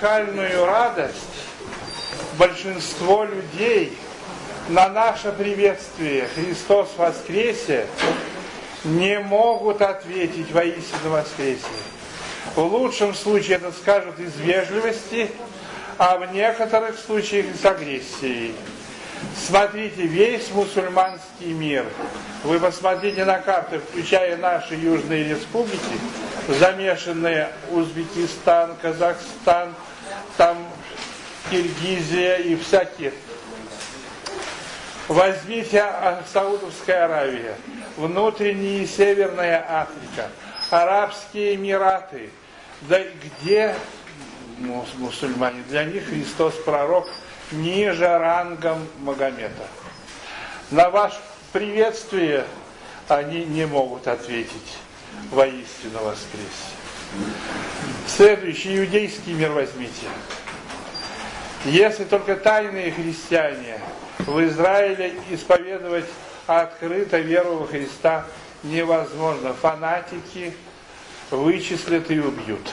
пасхальную радость большинство людей на наше приветствие «Христос воскресе» не могут ответить воистину воскресе. В лучшем случае это скажут из вежливости, а в некоторых случаях с агрессией. Смотрите, весь мусульманский мир, вы посмотрите на карты, включая наши южные республики, замешанные Узбекистан, Казахстан, там Киргизия и всякие. Возьмите Саудовская Аравия, внутренняя и Северная Африка, Арабские Эмираты. Да где мусульмане? Для них Христос пророк ниже рангом Магомета. На ваше приветствие они не могут ответить воистину воскресе. Следующий, иудейский мир возьмите. Если только тайные христиане в Израиле исповедовать открыто веру во Христа невозможно. Фанатики вычислят и убьют.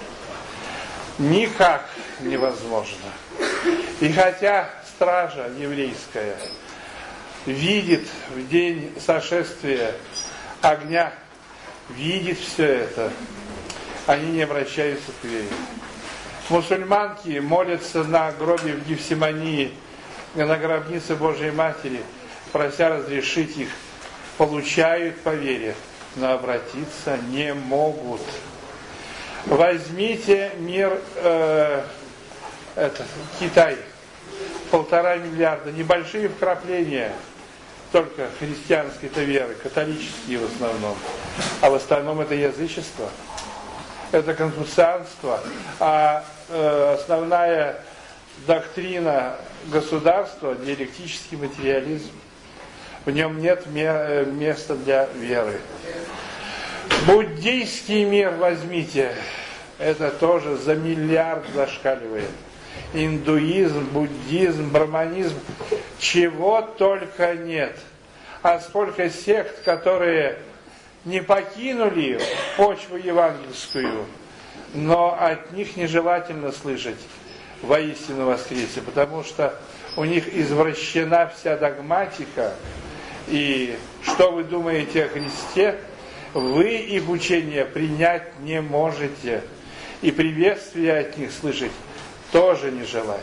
Никак невозможно. И хотя стража еврейская видит в день сошествия огня, видит все это, они не обращаются к вере. Мусульманки молятся на гробе в Гефсимании, на гробнице Божией Матери, прося разрешить их, получают по вере, но обратиться не могут. Возьмите мир Китай, 1,5 миллиарда, небольшие вкрапления только христианской-то веры, католические в основном, а в остальном это язычество, это конфуцианство, а основная доктрина государства – диалектический материализм. В нем нет места для веры. Буддийский мир возьмите, это тоже за миллиард зашкаливает. Индуизм, буддизм, брахманизм, чего только нет. А сколько сект, которые не покинули почву евангельскую, но от них нежелательно слышать воистину воскресе, потому что у них извращена вся догматика, и что вы думаете о Христе, вы их учение принять не можете, и приветствие от них слышать тоже нежелательно.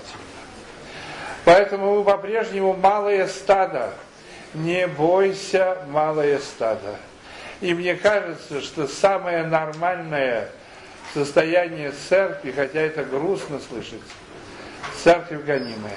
Поэтому мы по-прежнему малое стадо. Не бойся, малое стадо. И мне кажется, что самое нормальное состояние церкви, хотя это грустно слышать, церковь гонимая.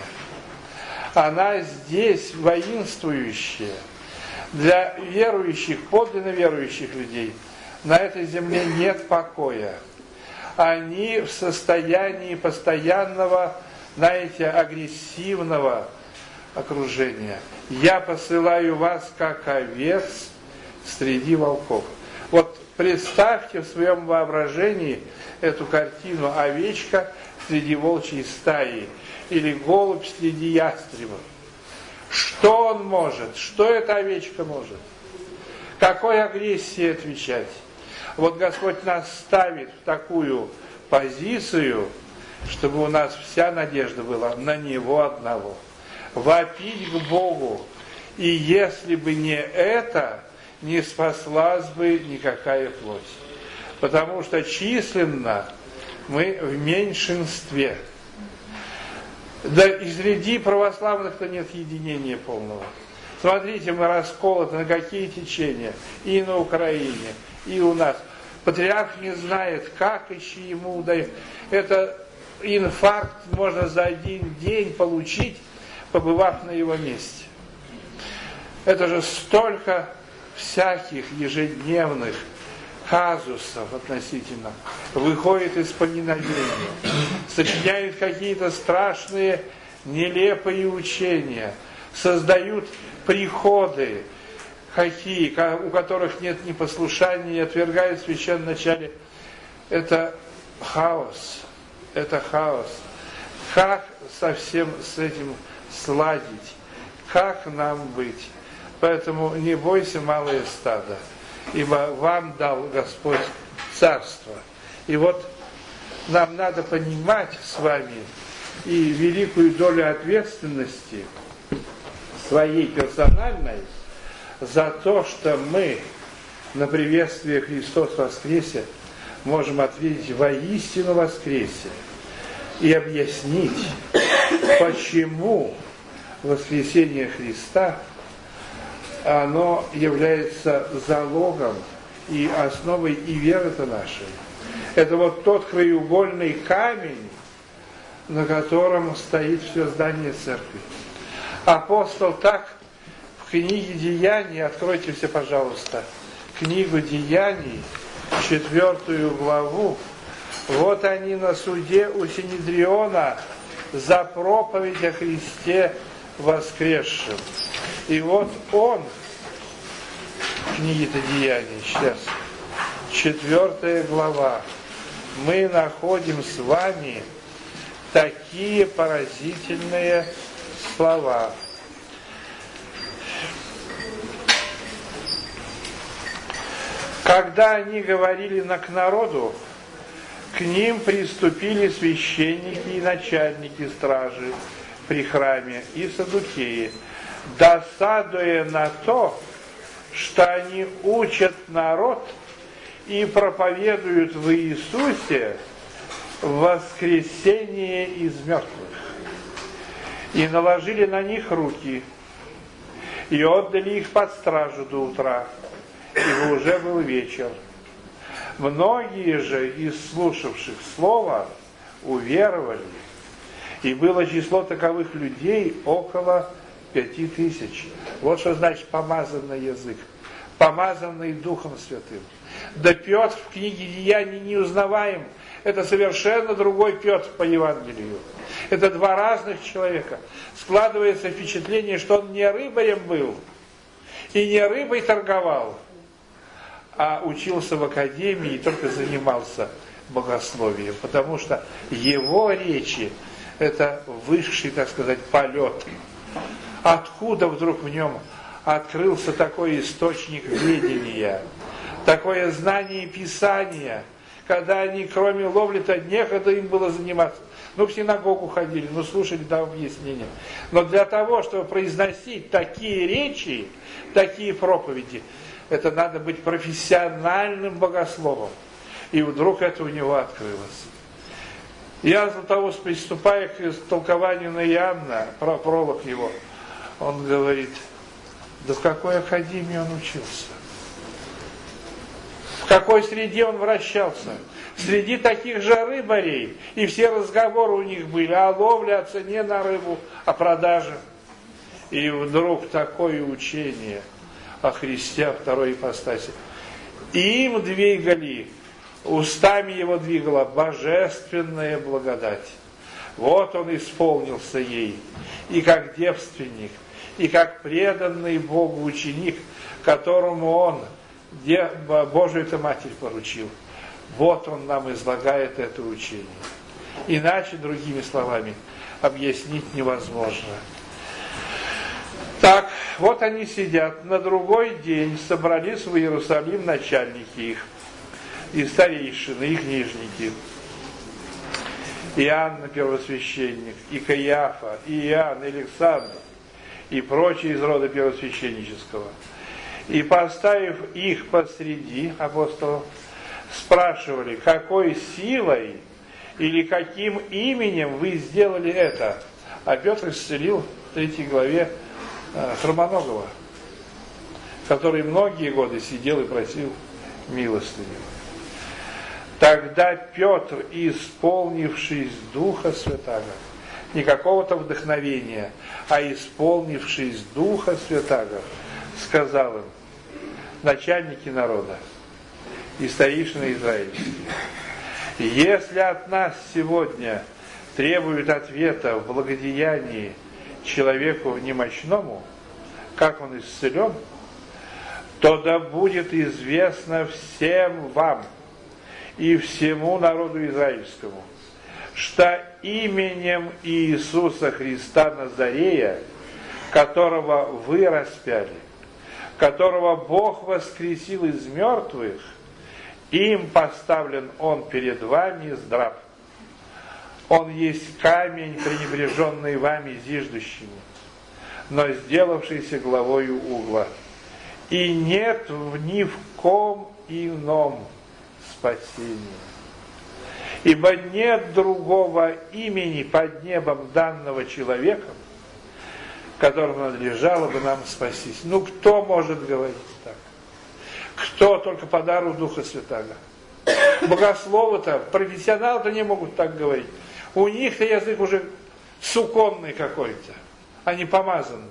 Она здесь воинствующая. Для верующих, подлинно верующих людей на этой земле нет покоя. Они в состоянии постоянного, знаете, агрессивного окружения. Я посылаю вас, как овец, среди волков. Вот представьте в своем воображении эту картину: овечка среди волчьей стаи или голубь среди ястребов. Что он может? Что эта овечка может? Какой агрессии отвечать? Вот Господь нас ставит в такую позицию, чтобы у нас вся надежда была на Него одного. Вопить к Богу. И если бы не это, не спаслась бы никакая плоть. Потому что численно мы в меньшинстве. Да и среди православных-то нет единения полного. Смотрите, мы расколоты на какие течения. И на Украине, и у нас. Патриарх не знает, как еще ему удается. Это инфаркт можно за один день получить, побывав на его месте. Это же столько всяких ежедневных казусов относительно выходит из поминовения, сочиняют какие-то страшные, нелепые учения, создают приходы, какие, у которых нет ни послушания, отвергают в священном начале. Это хаос. Это хаос. Как совсем с этим сладить? Как нам быть? Поэтому не бойся, малое стадо, ибо вам дал Господь царство. И вот нам надо понимать с вами и великую долю ответственности своей персональной за то, что мы на приветствие «Христос воскресе» можем ответить «Воистину воскресе» и объяснить, почему воскресение Христа оно является залогом и основой и веры-то нашей. Это вот тот краеугольный камень, на котором стоит все здание церкви. Апостол так в книге Деяний, откройте все, пожалуйста, книгу Деяний, 4 главу, вот они на суде у Синедриона за проповедь о Христе воскресшем. И вот он, книги-то Деяний, сейчас, 4 глава, мы находим с вами такие поразительные слова. Когда они говорили к народу, к ним приступили священники и начальники стражи при храме и саддукеи, досадуя на то, что они учат народ и проповедуют в Иисусе воскресение из мертвых. И наложили на них руки, и отдали их под стражу до утра, ибо уже был вечер. Многие же из слушавших слова уверовали, и было число таковых людей около 5000. Вот что значит помазанный язык, помазанный Духом Святым. Да Петр в книге Деяний не узнаваем. Это совершенно другой Петр по Евангелию. Это два разных человека. Складывается впечатление, что он не рыбарем был и не рыбой торговал, а учился в академии и только занимался богословием, потому что его речи – это высший, так сказать, полет. Откуда вдруг в нем открылся такой источник ведения, такое знание Писания, когда они, кроме ловли-то, некогда им было заниматься. В синагогу ходили, слушали там объяснения. Но для того, чтобы произносить такие речи, такие проповеди, это надо быть профессиональным богословом. И вдруг это у него открылось. Я для того, приступая к толкованию на Иоанна, про пролог его, он говорит, да в какой академии он учился? В какой среде он вращался? Среди таких же рыбарей. И все разговоры у них были о ловле, о цене на рыбу, о продаже. И вдруг такое учение о Христе, о второй ипостаси. Им двигали, устами его двигала божественная благодать. Вот он исполнился ей. И как девственник, и как преданный Богу ученик, которому он Божию-то Матерь поручил. Вот он нам излагает это учение. Иначе, другими словами, объяснить невозможно. Так, вот они сидят. На другой день собрались в Иерусалим начальники их, и старейшины, и книжники. Иоанн, первосвященник, и Каиафа, и Иоанн, и Александр, и прочие из рода первосвященнического. И поставив их посреди апостолов, спрашивали, какой силой или каким именем вы сделали это? А Петр исцелил в 3 главе хромоногого, который многие годы сидел и просил милостыню. Тогда Петр, исполнившись Духа Святаго, не какого-то вдохновения, а исполнившись Духа Святаго, сказал им, начальники народа и старейшины израильские, если от нас сегодня требуют ответа в благодеянии человеку немощному, как он исцелен, то да будет известно всем вам и всему народу израильскому, что именем Иисуса Христа Назарея, которого вы распяли, которого Бог воскресил из мертвых, им поставлен он перед вами здрав. Он есть камень, пренебреженный вами зиждущими, но сделавшийся главою угла. И нет ни в ком ином спасения. Ибо нет другого имени под небом данного человеком, которому надлежало бы нам спастись. Ну, кто может говорить так? Кто только по дару Духа Святаго? Богословы-то, профессионалы-то не могут так говорить. У них-то язык уже суконный какой-то, а не помазанный.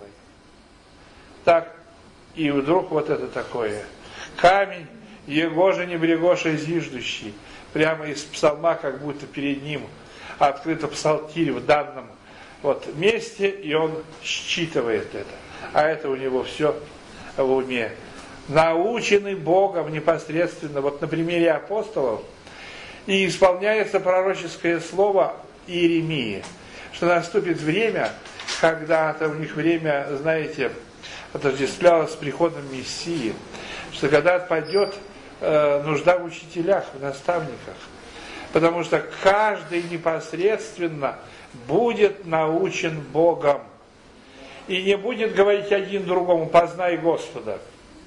Так, и вдруг вот это такое. Камень, его же не брегоша зиждущий. Прямо из псалма, как будто перед ним открыто псалтирь в данном вот месте, и он считывает это. А это у него все в уме. Наученный Богом непосредственно, вот на примере апостолов, и исполняется пророческое слово Иеремии, что наступит время, когда-то у них время, знаете, отождествлялось с приходом Мессии, что когда отпадет нужда в учителях, в наставниках, потому что каждый непосредственно будет научен Богом и не будет говорить один другому: познай Господа,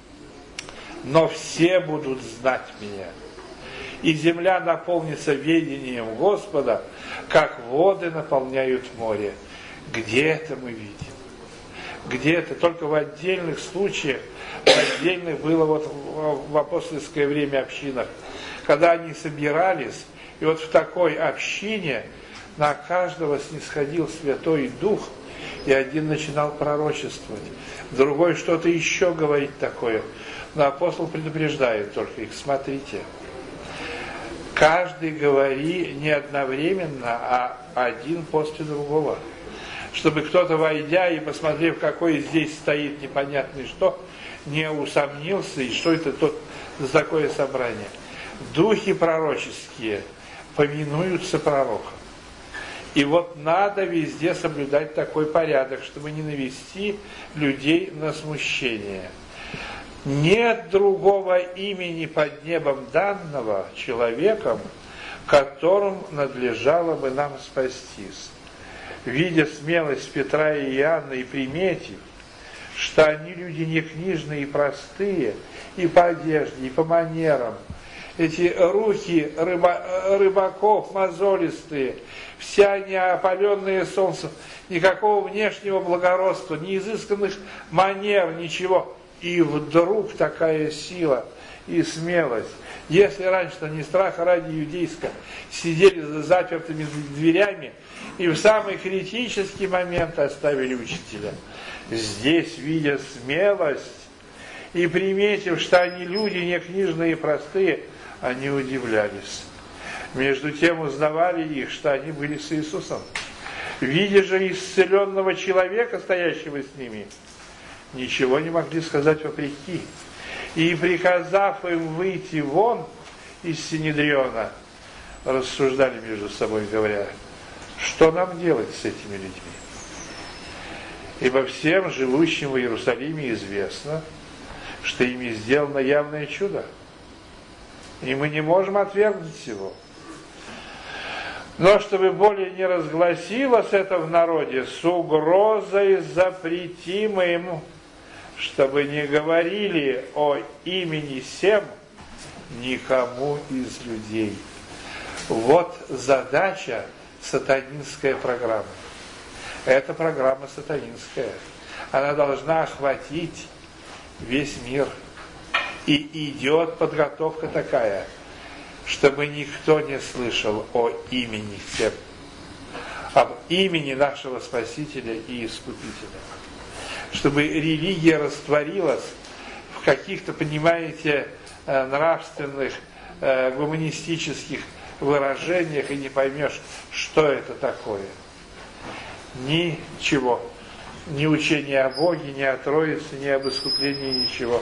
но все будут знать меня. И земля наполнится ведением Господа, как воды наполняют море. Где это мы видим? Где это? Только в отдельных случаях, в отдельных было вот в апостольское время общинах, когда они собирались, и вот в такой общине на каждого снисходил Святой Дух, и один начинал пророчествовать, другой что-то еще говорить такое. Но апостол предупреждает только их: смотрите, каждый говори не одновременно, а один после другого. Чтобы кто-то, войдя и посмотрев, какой здесь стоит непонятный что, не усомнился, и что это за такое собрание. Духи пророческие поминуются пророком. И вот надо везде соблюдать такой порядок, чтобы не навести людей на смущение. Нет другого имени под небом данного человеком, которым надлежало бы нам спастись. Видя смелость Петра и Иоанна и приметив, что они люди не книжные и простые, и по одежде, и по манерам, эти руки рыбаков мозолистые, все они опаленные солнцем, никакого внешнего благородства, ни изысканных манер, ничего. И вдруг такая сила и смелость. Если раньше-то не страха ради иудейского сидели за запертыми дверями и в самый критический момент оставили учителя, здесь, видя смелость и приметив, что они люди не книжные и простые, они удивлялись. Между тем узнавали их, что они были с Иисусом. Видя же исцеленного человека, стоящего с ними, ничего не могли сказать вопреки. И, приказав им выйти вон из Синедриона, рассуждали между собой, говоря: что нам делать с этими людьми? Ибо всем живущим в Иерусалиме известно, что ими сделано явное чудо, и мы не можем отвергнуть его. Но чтобы более не разгласилось это в народе, с угрозой запретим им, чтобы не говорили о имени сем никому из людей. Вот задача сатанинской программы. Это программа сатанинская. Она должна охватить весь мир. И идет подготовка такая, чтобы никто не слышал о имени сем, об имени нашего Спасителя и Искупителя. Чтобы религия растворилась в каких-то, понимаете, нравственных, гуманистических выражениях, и не поймешь, что это такое. Ничего. Ни учения о Боге, ни о Троице, ни об искуплении, ничего.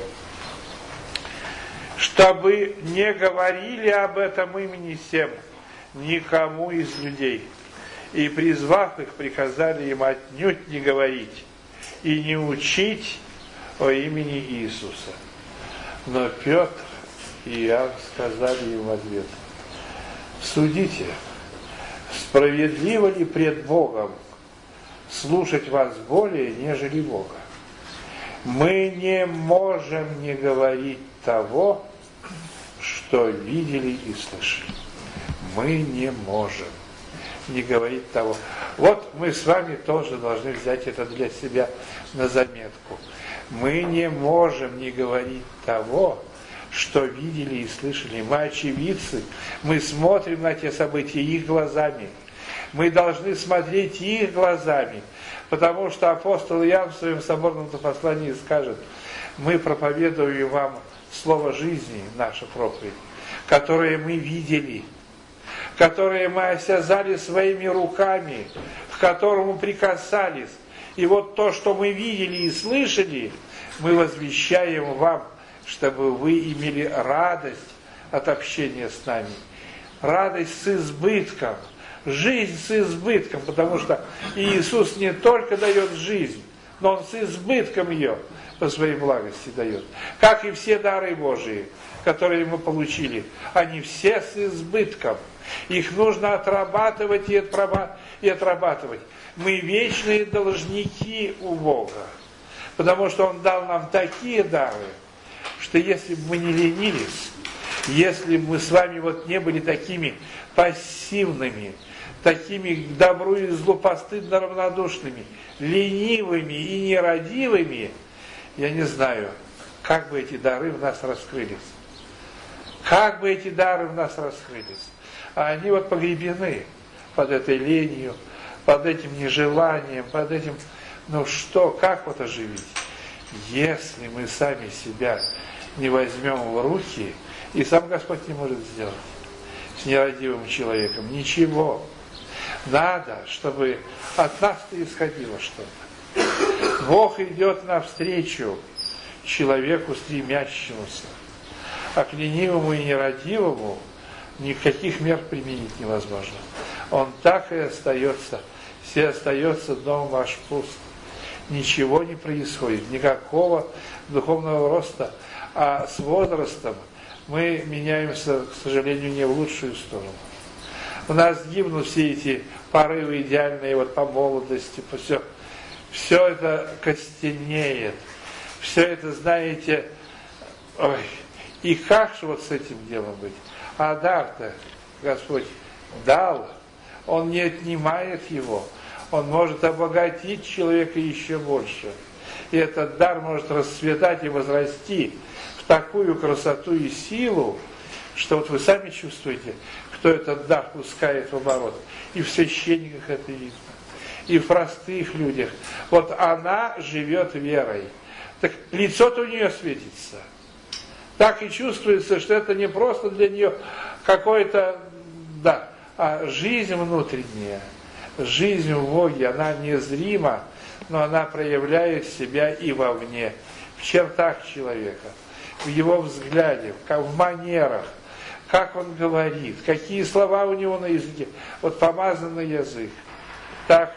Чтобы не говорили об этом имени сем никому из людей. И, призвав их, приказали им отнюдь не говорить и не учить о имени Иисуса. Но Петр и Иоанн сказали им в ответ: судите справедливо ли пред Богом слушать вас более, нежели Бога? Мы не можем не говорить того, что видели и слышали. Мы не можем не говорить того. Вот мы с вами тоже должны взять это для себя на заметку. Мы не можем не говорить того, что видели и слышали. Мы очевидцы, мы смотрим на те события их глазами. Мы должны смотреть их глазами, потому что апостол Иоанн в своем соборном послании скажет: мы проповедуем вам слово жизни, наша проповедь, которое мы видели, которое мы осязали своими руками, к которому прикасались. И вот то, что мы видели и слышали, мы возвещаем вам, чтобы вы имели радость от общения с нами. Радость с избытком, жизнь с избытком, потому что Иисус не только дает жизнь, но Он с избытком ее по своей благости дает. Как и все дары Божии, которые мы получили, они все с избытком. Их нужно отрабатывать и отрабатывать. Мы вечные должники у Бога, потому что Он дал нам такие дары, что если бы мы не ленились, если бы мы с вами вот не были такими пассивными, такими к добру и злу постыдно равнодушными, ленивыми и нерадивыми, я не знаю, как бы эти дары в нас раскрылись. Как бы эти дары в нас раскрылись. А они вот погребены под этой ленью, под этим нежеланием, под этим, ну что, как вот оживить? Если мы сами себя не возьмем в руки, и сам Господь не может сделать с нерадивым человеком ничего. Надо, чтобы от нас-то исходило что-то. Бог идет навстречу человеку стремящемуся, а к ленивому и нерадивому никаких мер применить невозможно. Он так и остается, все остается, дом ваш пуст. Ничего не происходит, никакого духовного роста, а с возрастом мы меняемся, к сожалению, не в лучшую сторону. У нас гибнут все эти порывы идеальные, вот по молодости, по все это костенеет, все это, знаете, ой, и как же вот с этим делом быть? А дар-то Господь дал, Он не отнимает его, Он может обогатить человека еще больше. И этот дар может расцветать и возрасти в такую красоту и силу, что вот вы сами чувствуете, кто этот дар пускает в оборот. И в священниках это видно, и в простых людях. Вот она живет верой. Так лицо-то у нее светится. Так и чувствуется, что это не просто для нее какое-то, да, а жизнь внутренняя. Жизнь в Боге, она незрима, но она проявляет себя и вовне, в чертах человека, в его взгляде, в манерах, как он говорит, какие слова у него на языке. Вот помазанный язык. Так.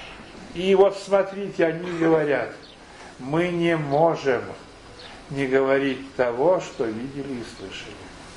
И вот смотрите, они говорят: мы не можем не говорить того, что видели и слышали.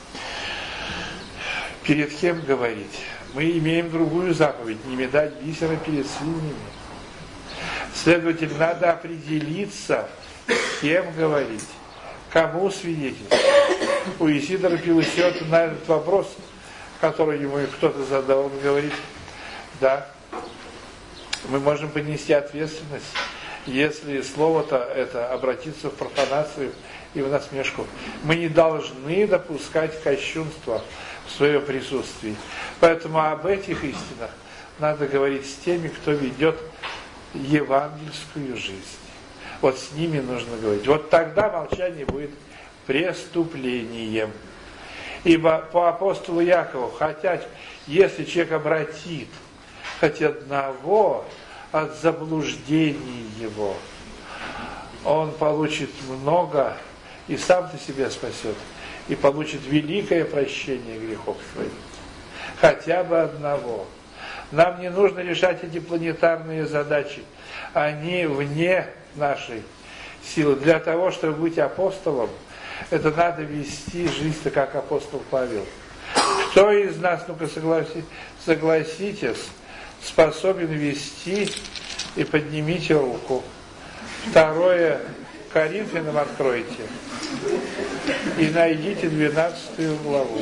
Перед кем говорить? Мы имеем другую заповедь: не метать бисера перед свиньями. Следовательно, надо определиться, с кем говорить, кому свидетельствовать. У Исидора Пелусиота на этот вопрос, который ему кто-то задал, он говорит: да, мы можем понести ответственность, если слово-то это обратится в профанацию и в насмешку. Мы не должны допускать кощунства в своем присутствии. Поэтому об этих истинах надо говорить с теми, кто ведет евангельскую жизнь. Вот с ними нужно говорить. Вот тогда молчание будет преступлением. Ибо по апостолу Якову, хотя, если человек обратит хоть одного от заблуждений его, он получит много и сам-то себя спасет, и получит великое прощение грехов своих. Хотя бы одного. Нам не нужно решать эти планетарные задачи. Они вне нашей силы. Для того, чтобы быть апостолом, это надо вести жизнь-то как апостол Павел. Кто из нас, ну-ка согласитесь, способен вести, и поднимите руку. 2 Коринфянам откройте и найдите 12 главу.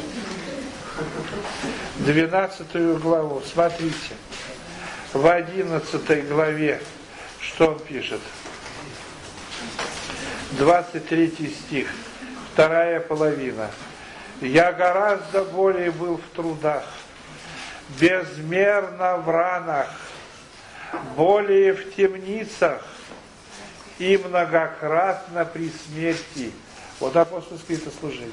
12 главу, смотрите. В 11 главе, что он пишет? 23 стих, 2 половина. «Я гораздо более был в трудах, безмерно в ранах, более в темницах и многократно при смерти». Вот апостольское это служение.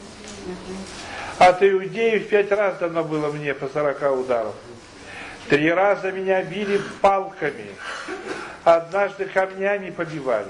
От иудеев 5 раз дано было мне по 40 ударов. 3 раза меня били палками, однажды камнями побивали.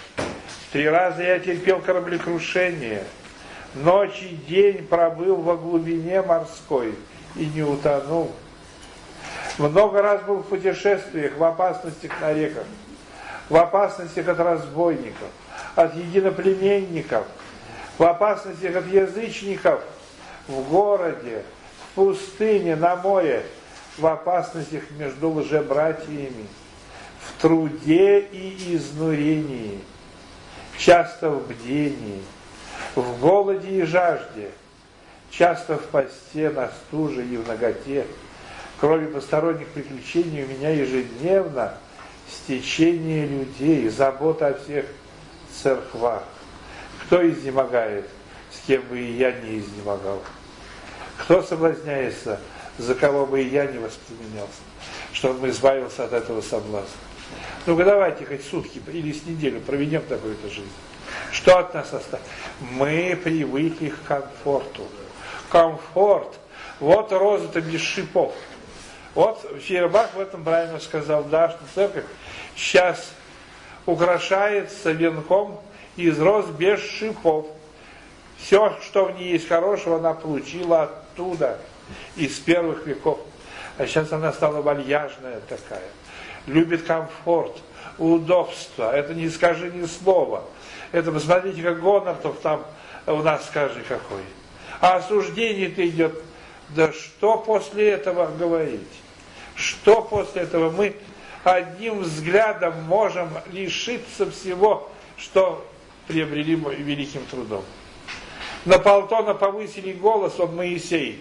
3 раза я терпел кораблекрушение, ночь и день пробыл во глубине морской и не утонул. Много раз был в путешествиях, в опасностях на реках, в опасностях от разбойников, от единоплеменников, в опасностях от язычников, в городе, в пустыне, на море, в опасностях между лжебратьями, в труде и изнурении, часто в бдении, в голоде и жажде, часто в посте, на стуже и в наготе. Кроме посторонних приключений у меня ежедневно стечение людей, забота о всех церквах. Кто изнемогает, с кем бы и я не изнемогал? Кто соблазняется, за кого бы и я не воспламенялся, чтобы он избавился от этого соблазна? Ну-ка давайте хоть сутки или с неделю проведем такую-то жизнь. Что от нас осталось? Мы привыкли к комфорту. Комфорт. Вот роза-то без шипов. Вот Фейербах в этом правильно сказал, да, что церковь сейчас украшается венком из роз без шипов. Все, что в ней есть хорошего, она получила оттуда, из первых веков. А сейчас она стала вальяжная такая. Любит комфорт, удобство. Это не скажи ни слова. Это посмотрите, как Гонартов там у нас, скажи, какой. А осуждение-то идет. Да что после этого говорить? Что после этого? Мы одним взглядом можем лишиться всего, что приобрели великим трудом. На Платона повысили голос, он Моисей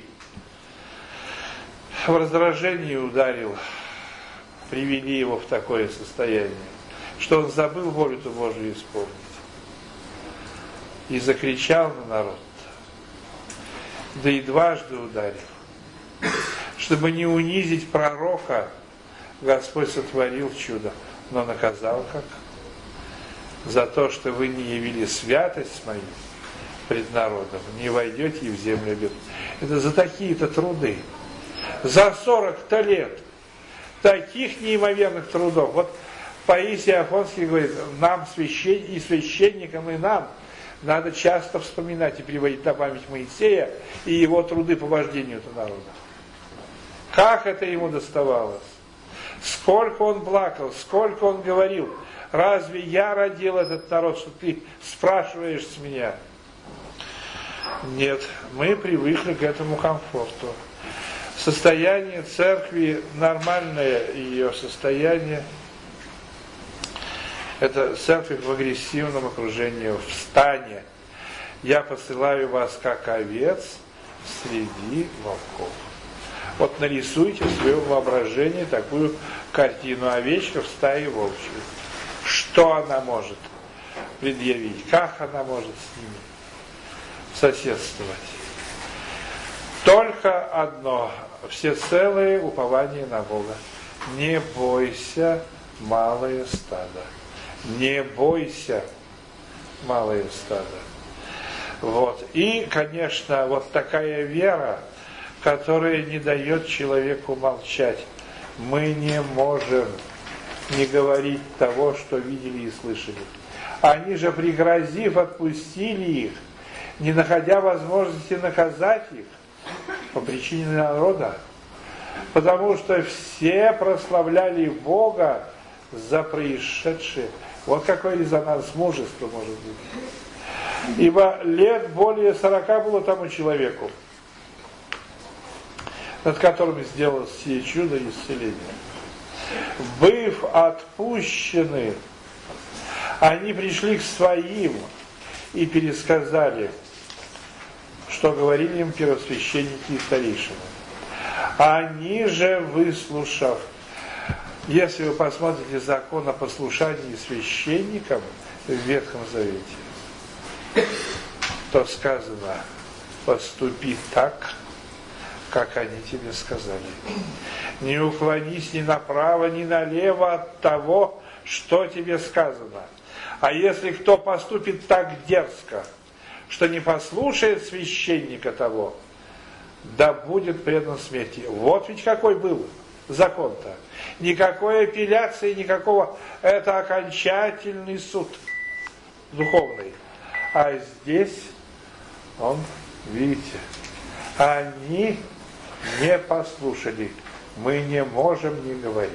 в раздражении ударил, привели его в такое состояние, что он забыл волю-то Божию исполнить. И закричал на народ, да и дважды ударил. Чтобы не унизить пророка, Господь сотворил чудо, но наказал как? За то, что вы не явили святость мою пред народом, не войдете и в землю обетованную. Это за такие-то труды. За 40-то лет таких неимоверных трудов. Вот Паисий Афонский говорит, нам, и священникам, и нам, надо часто вспоминать и приводить на память Моисея и его труды по вождению этого народа. Как это ему доставалось? Сколько он плакал, сколько он говорил. Разве я родил этот народ, что ты спрашиваешь с меня? Нет, мы привыкли к этому комфорту. Состояние церкви, нормальное ее состояние, это церковь в агрессивном окружении, в стане. Я посылаю вас, как овец, среди волков. Вот нарисуйте в своем воображении такую картину овечка в стае волчьей. Что она может предъявить? Как она может с ними соседствовать? Только одно, всецелое упование на Бога. Не бойся, малое стадо. Не бойся, малое стадо. Вот. И, конечно, вот такая вера, которая не дает человеку молчать. Мы не можем не говорить того, что видели и слышали. Они же, пригрозив, отпустили их, не находя возможности наказать их по причине народа, потому что все прославляли Бога за происшедшее. Вот какой резонанс мужества может быть. Ибо лет более 40 было тому человеку. над которым сделал сие чудо исцеления. Быв отпущены, они пришли к своим и пересказали, что говорили им первосвященники и старейшины. Они же, выслушав, если вы посмотрите закон о послушании священникам в Ветхом Завете, то сказано: поступи так, как они тебе сказали. Не уклонись ни направо, ни налево от того, что тебе сказано. А если кто поступит так дерзко, что не послушает священника того, да будет предан смерти. Вот ведь какой был закон-то. Никакой апелляции, никакого. Это окончательный суд духовный. А здесь он, видите, они не послушали. Мы не можем не говорить.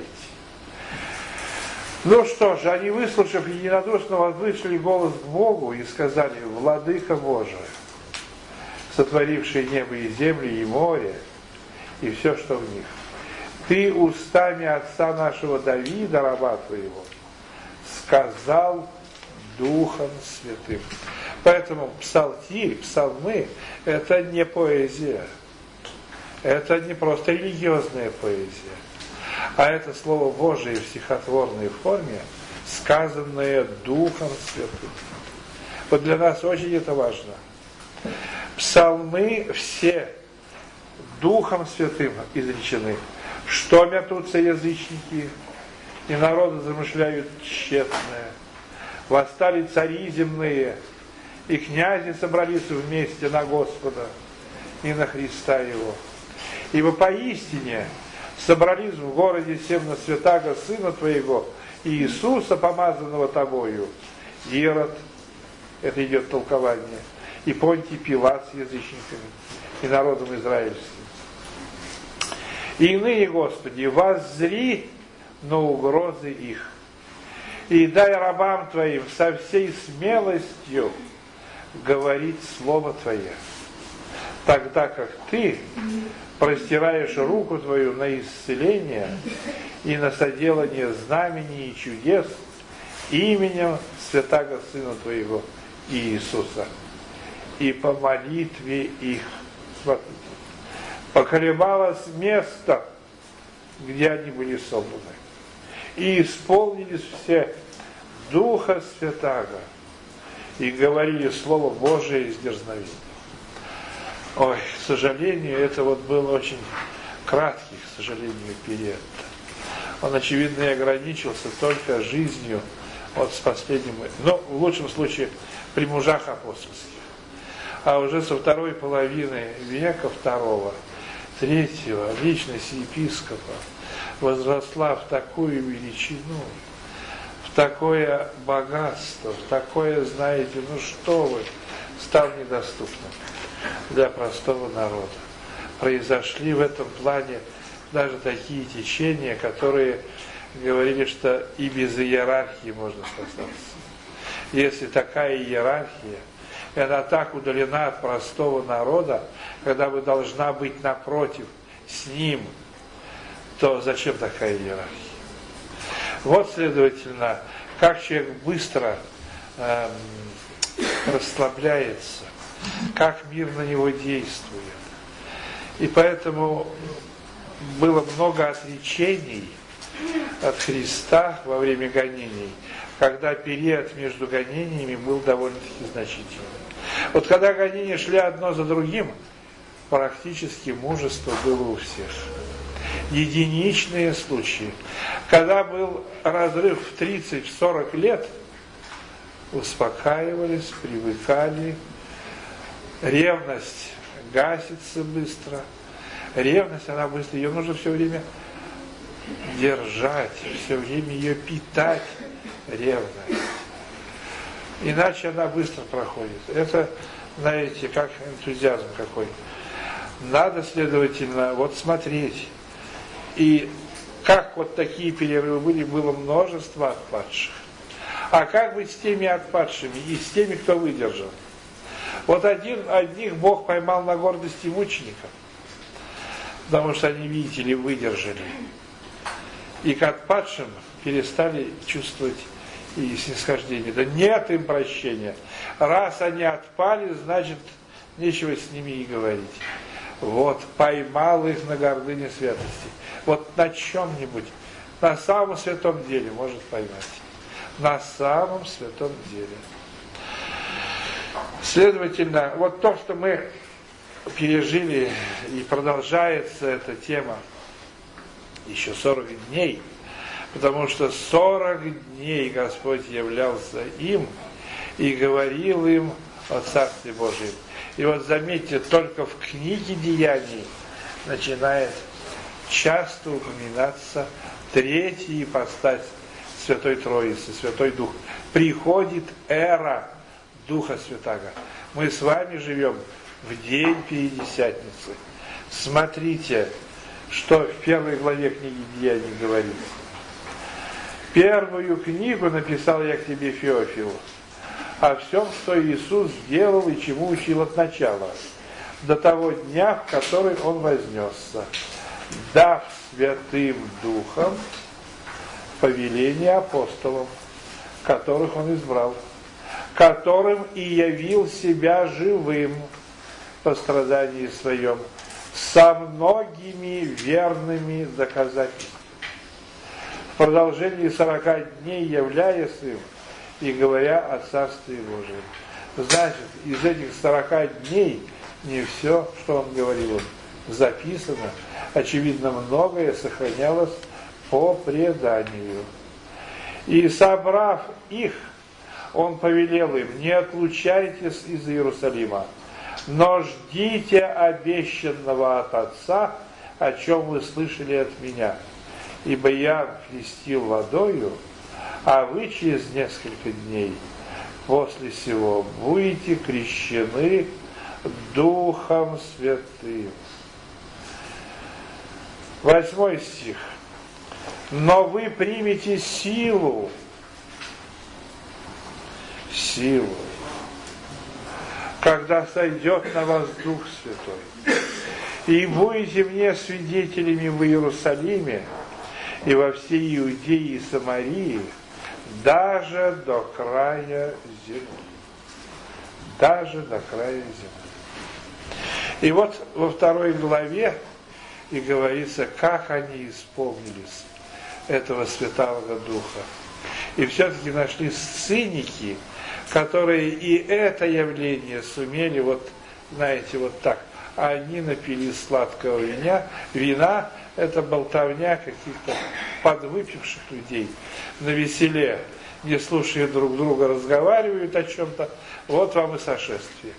Ну что же, они, выслушав, единодушно возвысили голос к Богу и сказали: Владыка Божий, сотворивший небо и землю, и море, и все, что в них, Ты устами отца нашего Давида, раба Твоего, сказал Духом Святым. Поэтому псалтирь, псалмы – это не поэзия. Это не просто религиозная поэзия, а это Слово Божие в стихотворной форме, сказанное Духом Святым. Вот для нас очень это важно. Псалмы все Духом Святым изречены. Что мятутся язычники, и народы замышляют тщетное. Восстали цари земные, и князи собрались вместе на Господа и на Христа Его. Ибо поистине собрались в городе Семна Святаго Сына Твоего, и Иисуса, помазанного Тобою, Ирод, это идет толкование, и Понтий Пилат с язычниками, и народом израильским. И ныне, Господи, воззри на угрозы их, и дай рабам Твоим со всей смелостью говорить Слово Твое, тогда как Ты простираешь руку Твою на исцеление и на соделание знамений и чудес именем Святаго Сына Твоего Иисуса. И по молитве их, смотрите, поколебалось место, где они были собраны, и исполнились все Духа Святаго, и говорили Слово Божие из дерзновения. Ой, к сожалению, это вот был очень краткий, к сожалению, период. Он, очевидно, и ограничился только жизнью вот с последним, ну, в лучшем случае, при мужах апостольских. А уже со второй половины века второго, третьего, личность епископа возросла в такую величину, в такое богатство, в такое, знаете, ну что вы, стал недоступным для простого народа. Произошли в этом плане даже такие течения, которые говорили, что и без иерархии можно спасаться. Если такая иерархия, и она так удалена от простого народа, когда бы должна быть напротив, с ним, то зачем такая иерархия? Вот, следовательно, как человек быстро расслабляется, как мир на него действует. И поэтому было много отречений от Христа во время гонений, когда период между гонениями был довольно-таки значительный. Вот когда гонения шли одно за другим, практически мужество было у всех. Единичные случаи. Когда был разрыв в 30-40 лет, успокаивались, привыкали. Ревность гасится быстро. Ревность, она быстро, ее нужно все время держать, все время ее питать, ревность. Иначе она быстро проходит. Это, знаете, как энтузиазм какой. Надо, следовательно, вот смотреть. И как вот такие перерывы были, было множество отпадших. А как быть с теми отпадшими и с теми, кто выдержал? Вот одних Бог поймал на гордости мучеников. потому что они, видите ли, выдержали. И к отпадшим перестали чувствовать и снисхождение. Да нет им прощения. Раз они отпали, значит, нечего с ними и говорить. Вот, поймал их на гордыне святости. Вот на чем-нибудь, на самом святом деле может поймать. На самом святом деле. Следовательно, вот то, что мы пережили, и продолжается эта тема еще 40 дней, потому что 40 дней Господь являлся им и говорил им о Царстве Божьем. И вот заметьте, только в книге Деяний начинает часто упоминаться третья ипостась Святой Троицы, Святой Дух. Приходит эра Духа Святаго. Мы с вами живем в день Пятидесятницы. Смотрите, что в первой главе книги Деяний говорится. Первую книгу написал я к тебе, Феофил, о всем, что Иисус сделал и чему учил от начала, до того дня, в который Он вознесся, дав Святым Духом повеление апостолам, которых Он избрал, которым и явил себя живым по страдании своем, со многими верными доказательствами. В продолжении 40 дней являясь им и говоря о Царстве Божьем. Значит, из этих 40 дней не все, что он говорил, записано. Очевидно, многое сохранялось по преданию. И собрав их, он повелел им: не отлучайтесь из Иерусалима, но ждите обещанного от Отца, о чем вы слышали от меня. Ибо я крестил водою, а вы через несколько дней после сего будете крещены Духом Святым. 8 стих. Но вы примете силу, когда сойдет на вас Дух Святой, и будете мне свидетелями в Иерусалиме и во всей Иудее и Самарии, даже до края земли. Даже до края земли. И вот во 2 главе и говорится, как они исполнились этого Святого Духа. И все-таки нашлись циники, которые и это явление сумели, вот, знаете, вот так. Они напились сладкого вина, это болтовня каких-то подвыпивших людей на веселе, не слушая друг друга, разговаривают о чем-то. Вот вам и сошествие.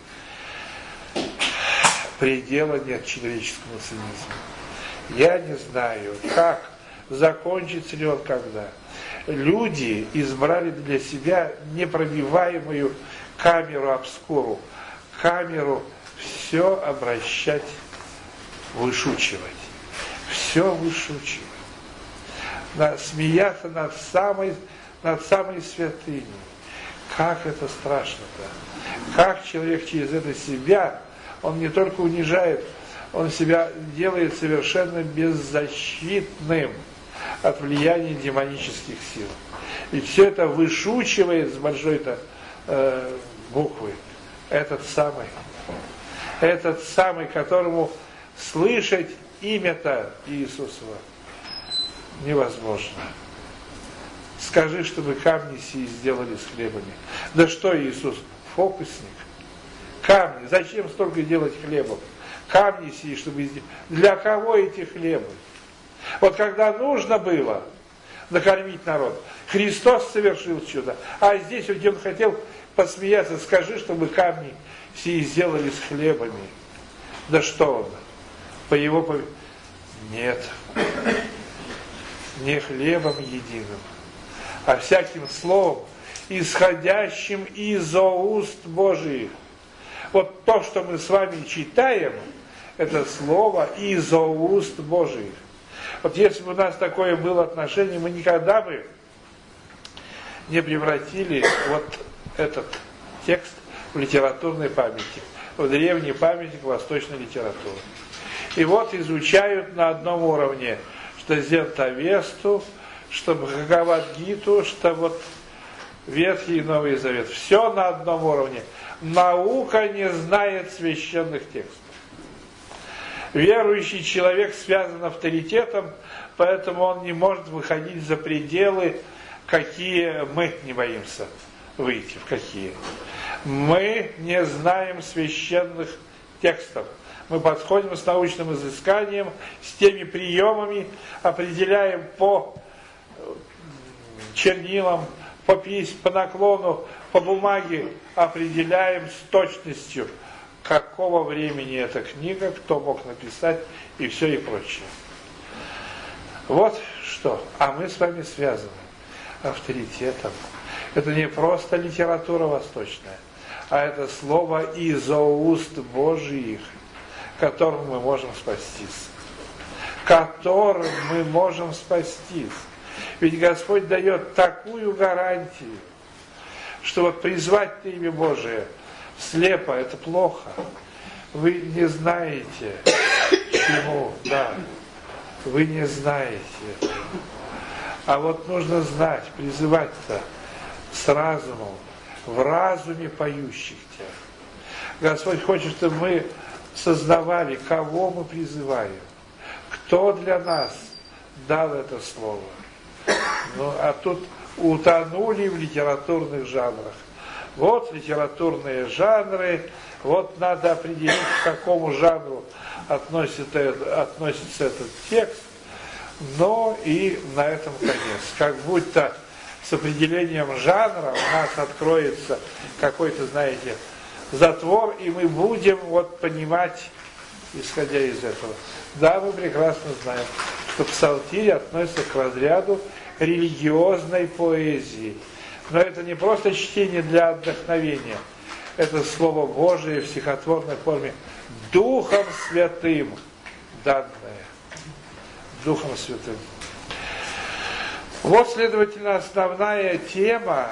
Предела нет человеческому цинизму. Я не знаю, как, закончится ли он когда. Люди избрали для себя непробиваемую камеру обскуру, камеру все обращать, вышучивать. Все вышучивать. Смеяться над самой святыней. Как это страшно-то. Как человек через это себя, он не только унижает, он себя делает совершенно беззащитным от влияния демонических сил. И все это вышучивает с большой-то буквы. Этот самый, которому слышать имя-то Иисусова невозможно. Скажи, чтобы камни сии сделали с хлебами. Да что, Иисус, фокусник? Камни, зачем столько делать хлебов? Камни сии, чтобы сделать. Для кого эти хлебы? Вот когда нужно было накормить народ, Христос совершил чудо. А здесь, где он хотел посмеяться, скажи, чтобы камни сии сделали с хлебами. Да что он? Нет. Не хлебом единым, а всяким словом, исходящим из уст Божиих. Вот то, что мы с вами читаем, это слово из уст Божиих. Вот если бы у нас такое было отношение, мы никогда бы не превратили вот этот текст в литературный памятник, в древний памятник восточной литературы. И вот изучают на одном уровне, что Зентавесту, что Бхагавад-гиту, что вот Ветхий и Новый Завет. Все на одном уровне. Наука не знает священных текстов. Верующий человек связан авторитетом, поэтому он не может выходить за пределы, какие мы не боимся выйти, в какие. Мы не знаем священных текстов. Мы подходим с научным изысканием, с теми приемами, определяем по чернилам, по письму, по наклону, по бумаге, определяем с точностью, какого времени эта книга, кто мог написать и все и прочее. Вот что. А мы с вами связаны авторитетом. Это не просто литература восточная, а это слово изо уст Божьих, которым мы можем спастись. Которым мы можем спастись. Ведь Господь дает такую гарантию, что вот призвать имя Божие слепо, это плохо. Вы не знаете, чему, да. Вы не знаете. А вот нужно знать, призывать-то с разумом, в разуме поющих тебя. Господь хочет, чтобы мы сознавали, кого мы призываем, кто для нас дал это слово. Ну, а тут утонули в литературных жанрах. Вот литературные жанры, вот надо определить, к какому жанру относится этот текст, но и на этом конец. Как будто с определением жанра у нас откроется какой-то, знаете, затвор, и мы будем вот понимать, исходя из этого. Да, мы прекрасно знаем, что псалтирь относится к разряду религиозной поэзии. Но это не просто чтение для отдохновения. Это Слово Божие в стихотворной форме Духом Святым данное. Духом Святым. Вот, следовательно, основная тема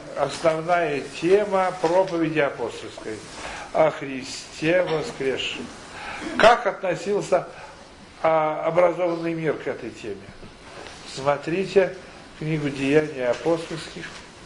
проповеди апостольской о Христе воскресшем. Как относился образованный мир к этой теме? Смотрите книгу «Деяний апостольских»,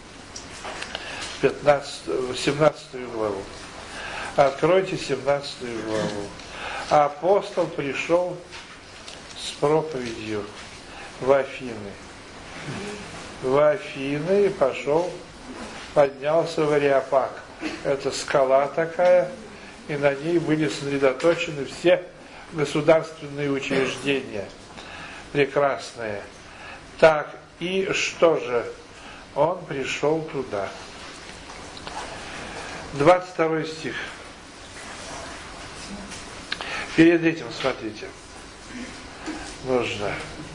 17 главу. Откройте 17 главу. Апостол пришел с проповедью в Афины. В Афины пошел, поднялся в Ареопаг. Это скала такая, и на ней были сосредоточены все государственные учреждения. Прекрасные. Так, и что же? Он пришел туда. 22 стих. Перед этим, смотрите, нужно.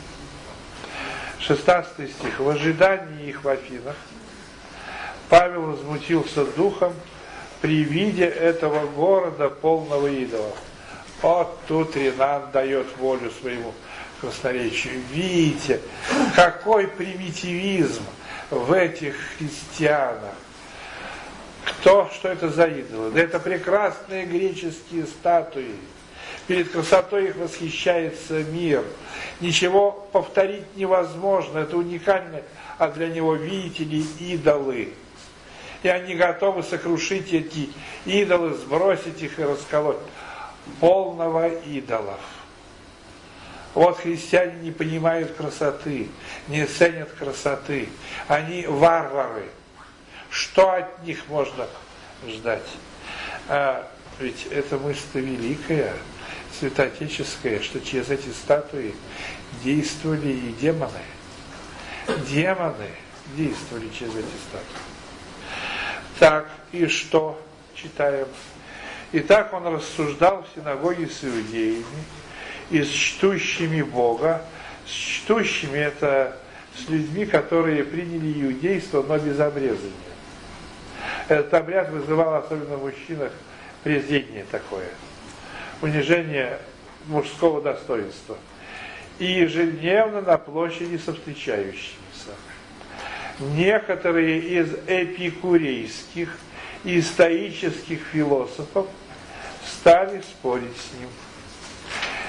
16 стих. В ожидании их в Афинах Павел возмутился духом при виде этого города, полного идолов. Вот тут Ренан дает волю своему красноречию. Видите, какой примитивизм в этих христианах. Что это за идолы? Да это прекрасные греческие статуи. Перед красотой их восхищается мир. Ничего повторить невозможно, это уникально, а для него, видите ли, идолы. И они готовы сокрушить эти идолы, сбросить их и расколоть. Полного идолов. Вот христиане не понимают красоты, не ценят красоты. Они варвары. Что от них можно ждать? Ведь это мысль-то великая, святоотеческая, что через эти статуи действовали и демоны. Демоны действовали через эти статуи. Так, и что читаем? Итак, он рассуждал в синагоге с иудеями и с чтущими Бога. С чтущими — это с людьми, которые приняли иудейство, но без обрезания. Этот обряд вызывал особенно в мужчинах презрение такое, унижение мужского достоинства. И ежедневно на площади со встречающимися. Некоторые из эпикурейских и стоических философов стали спорить с ним.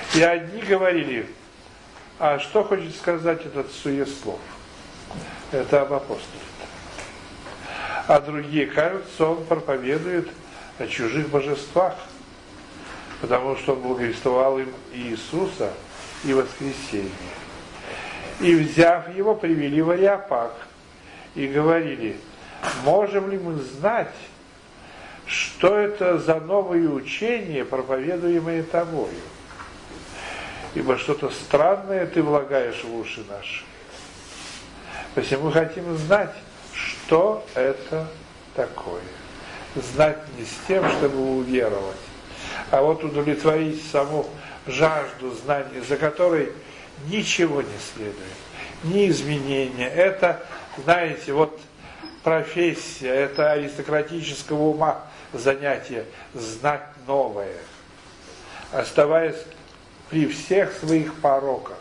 И одни говорили, а что хочет сказать этот суеслов? Это об апостоле. А другие, кажется, он проповедует о чужих божествах, потому что он благовествовал им Иисуса и воскресение. И, взяв его, привели в Ареопаг и говорили, можем ли мы знать, что это за новое учение, проповедуемое тобою? Ибо что-то странное ты влагаешь в уши наши. Посему хотим знать, что это такое. Знать не с тем, чтобы уверовать, а вот удовлетворить саму жажду знания, за которой ничего не следует, ни изменения. Это, знаете, вот профессия, это аристократического ума занятие, знать новое, оставаясь при всех своих пороках.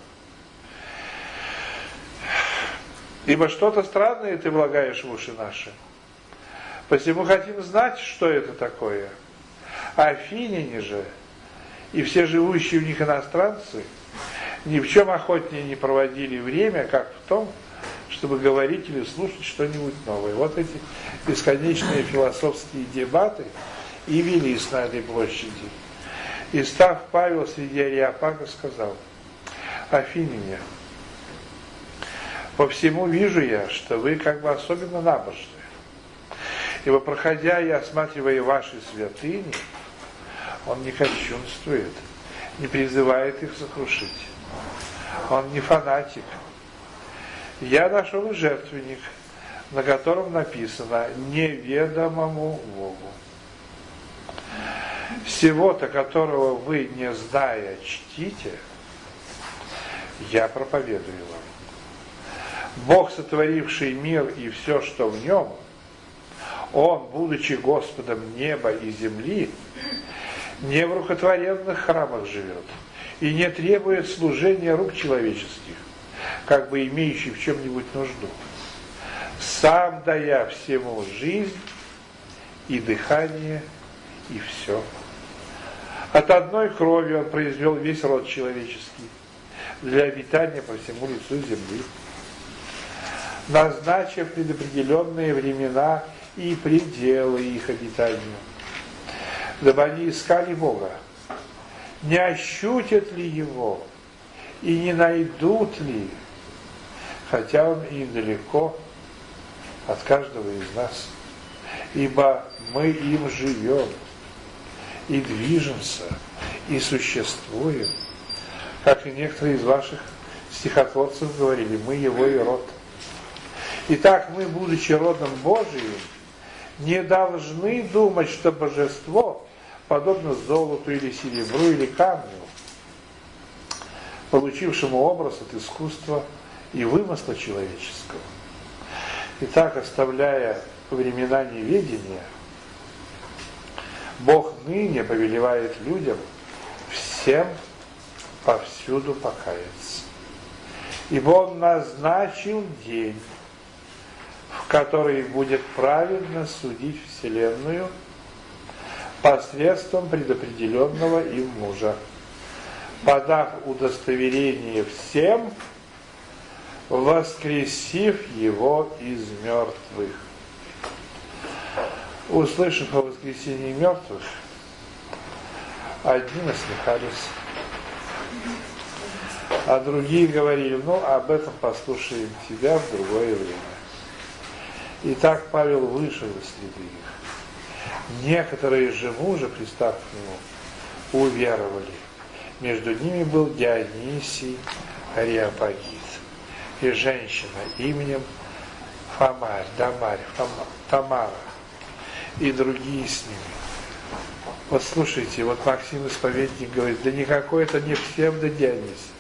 Ибо что-то странное ты влагаешь в уши наши. Посему хотим знать, что это такое. А афиняне же и все живущие в них иностранцы ни в чем охотнее не проводили время, как в том, чтобы говорить или слушать что-нибудь новое. Вот эти бесконечные философские дебаты и велись на этой площади. И став Павел среди Ареопага, сказал, афиняне, по всему вижу я, что вы как бы особенно набожны. Ибо проходя и осматривая ваши святыни, он не кощунствует, не призывает их сокрушить. Он не фанатик. Я нашел жертвенник, на котором написано неведомому Богу. Всего-то, которого вы, не зная, чтите, я проповедую вам. Бог, сотворивший мир и все, что в нем, Он, будучи Господом неба и земли, не в рукотворенных храмах живет и не требует служения рук человеческих, как бы имеющий в чем-нибудь нужду, сам дая всему жизнь и дыхание и все. От одной крови он произвел весь род человеческий для обитания по всему лицу земли, назначив предопределенные времена и пределы их обитанию, дабы они искали Бога, не ощутят ли Его и не найдут ли, хотя Он и далеко от каждого из нас, ибо мы им живем и движемся, и существуем, как и некоторые из ваших стихотворцев говорили, мы Его и род. Итак, мы, будучи родом Божиим, не должны думать, что божество подобно золоту или серебру или камню, получившему образ от искусства и вымысла человеческого. Итак, оставляя времена неведения, Бог ныне повелевает людям всем повсюду покаяться. Ибо Он назначил день, в который будет праведно судить вселенную посредством предопределенного им мужа, подав удостоверение всем, воскресив его из мертвых. Услышав о воскресении мертвых, одни насмехались, а другие говорили, об этом послушаем тебя в другое время. Итак, Павел вышел из среды их. Некоторые же мужи, пристав к нему, уверовали. Между ними был Дионисий Ареопагит и женщина именем Тамара и другие с ними. Вот слушайте, вот Максим Исповедник говорит, да никакой это не псевдо-Дионисий,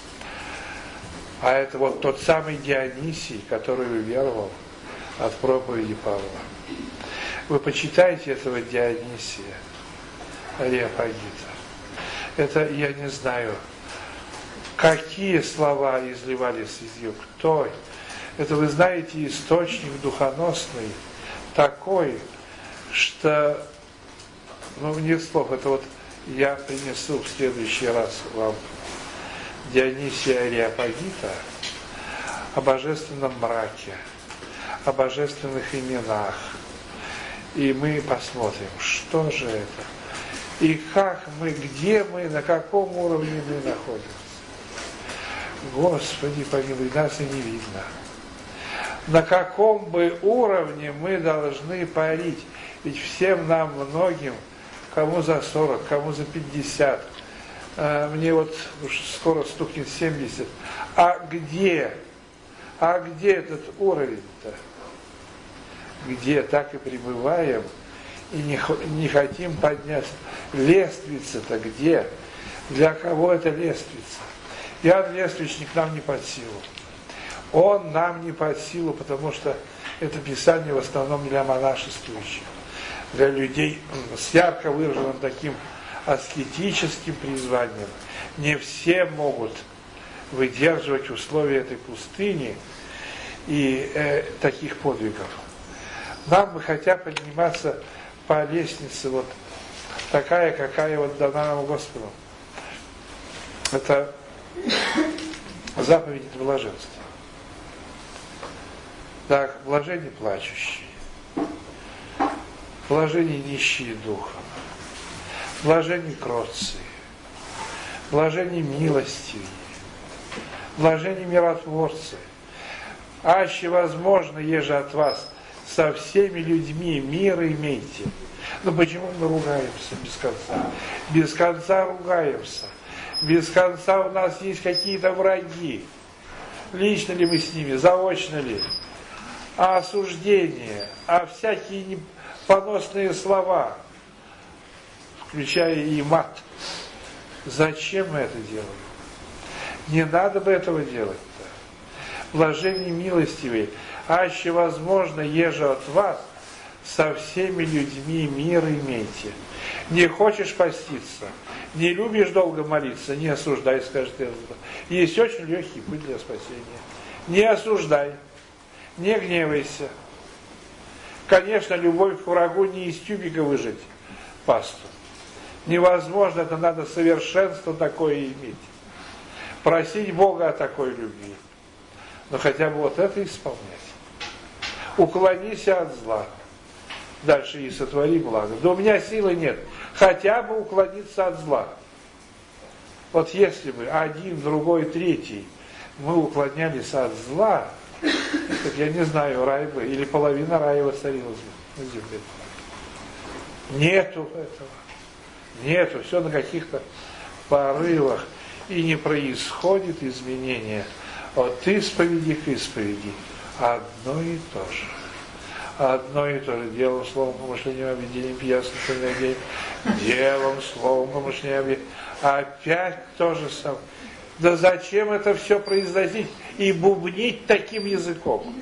а это вот тот самый Дионисий, который уверовал от проповеди Павла. Вы почитайте этого Дионисия Ареопагита. Это, я не знаю, какие слова изливались из него, кто. Это, вы знаете, источник духоносный, такой, что, нет слов, это вот я принесу в следующий раз вам Дионисия Ареопагита о божественном мраке, о божественных именах. И мы посмотрим, что же это, и как мы, где мы, на каком уровне мы находимся. Господи, помилуй, нас и не видно. На каком бы уровне мы должны парить, ведь всем нам, многим, кому за 40, кому за 50, мне вот уж скоро стукнет 70, а где этот уровень-то? Где так и пребываем, и не хотим подняться. Лестница-то где? Для кого это лестница? Иоанн Лествичник нам не под силу. Он нам не под силу, потому что это писание в основном для монашествующих, для людей с ярко выраженным таким аскетическим призванием. Не все могут выдерживать условия этой пустыни и таких подвигов. Нам бы хотя подниматься по лестнице вот такая, какая вот дана нам Господом. Это заповедь блаженства. Так, блаженны плачущие, блаженны нищие духом, блаженны кротцы, блаженны милостивые, блаженны миротворцы. Аще возможно, еже от вас со всеми людьми мир имейте. Но почему мы ругаемся без конца? Без конца ругаемся. Без конца у нас есть какие-то враги. Лично ли мы с ними, заочно ли? А осуждение, а всякие поносные слова, включая и мат. Зачем мы это делаем? Не надо бы этого делать-то. Блаженны милостивые, аще возможно, еже от вас со всеми людьми мир имейте. Не хочешь поститься, не любишь долго молиться, не осуждай, скажет Иисус. Есть очень легкий путь для спасения. Не осуждай, не гневайся. Конечно, любовь к врагу не из тюбика выжать пасту. Невозможно, это надо совершенство такое иметь. Просить Бога о такой любви. Но хотя бы вот это исполнять. Уклонись от зла. Дальше и сотвори благо. Да у меня силы нет. Хотя бы уклониться от зла. Вот если бы один, другой, третий мы уклонялись от зла, так я не знаю, рай бы, или половина рая воцарилась бы на земле. Нету этого. Нету. Все на каких-то порывах. И не происходит изменения от исповеди к исповеди. Одно и то же. Одно и то же. Делом, словом, помышлением, объединением, пьянством, повиновением. Делом, словом, помышлением, опять то же самое. Да зачем это все произносить и бубнить таким языком?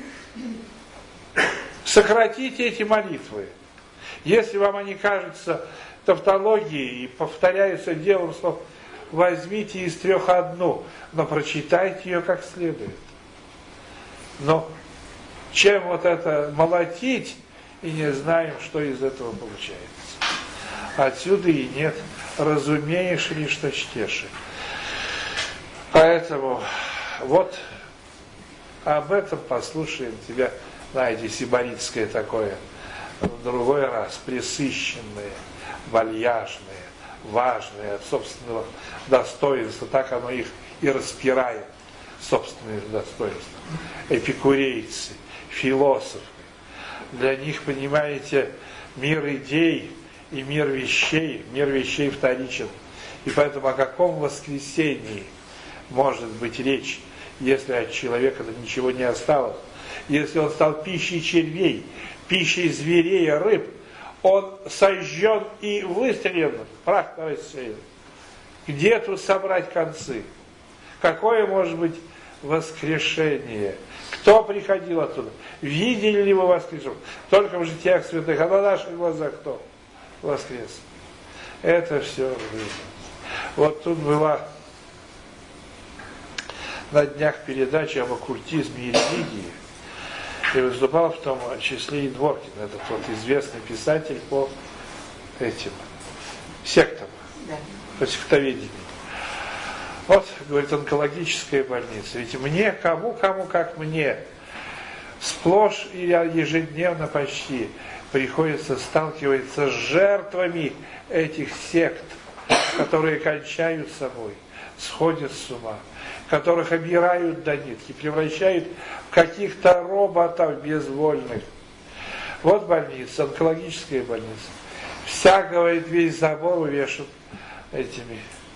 Сократите эти молитвы. Если вам они кажутся тавтологией и повторяются делом, словом, возьмите из 3 одну, но прочитайте ее как следует. Но чем вот это молотить, и не знаем, что из этого получается. Отсюда и нет, разумеешь ли, что чтешь. Поэтому вот об этом послушаем тебя, знаете, сибаритское такое, в другой раз, пресыщенное, вальяжное, важное от собственного достоинства, так оно их и распирает, собственные достоинства. Эпикурейцы, философы. Для них, понимаете, мир идей и мир вещей вторичен. И поэтому о каком воскресении может быть речь, если от человека ничего не осталось? Если он стал пищей червей, пищей зверей, рыб, он сожжен и выстрелен, прах рассеян. Где тут собрать концы? Какое может быть воскрешение? Кто приходил оттуда? Видели ли вы воскресшего? Только в житиях святых, а на наших глазах кто воскрес? Это все. Вот тут была на днях передача об оккультизме и религии. И выступал в том числе и Дворкин, этот вот известный писатель по этим сектам, Да. Воссехотоведение. Вот, говорит, онкологическая больница. Ведь мне, кому, как мне, сплошь и ежедневно почти приходится сталкиваться с жертвами этих сект, которые кончают собой, сходят с ума, которых обирают до нитки, превращают в каких-то роботов безвольных. Вот больница, онкологическая больница. Вся, говорит, весь забор увешан этими.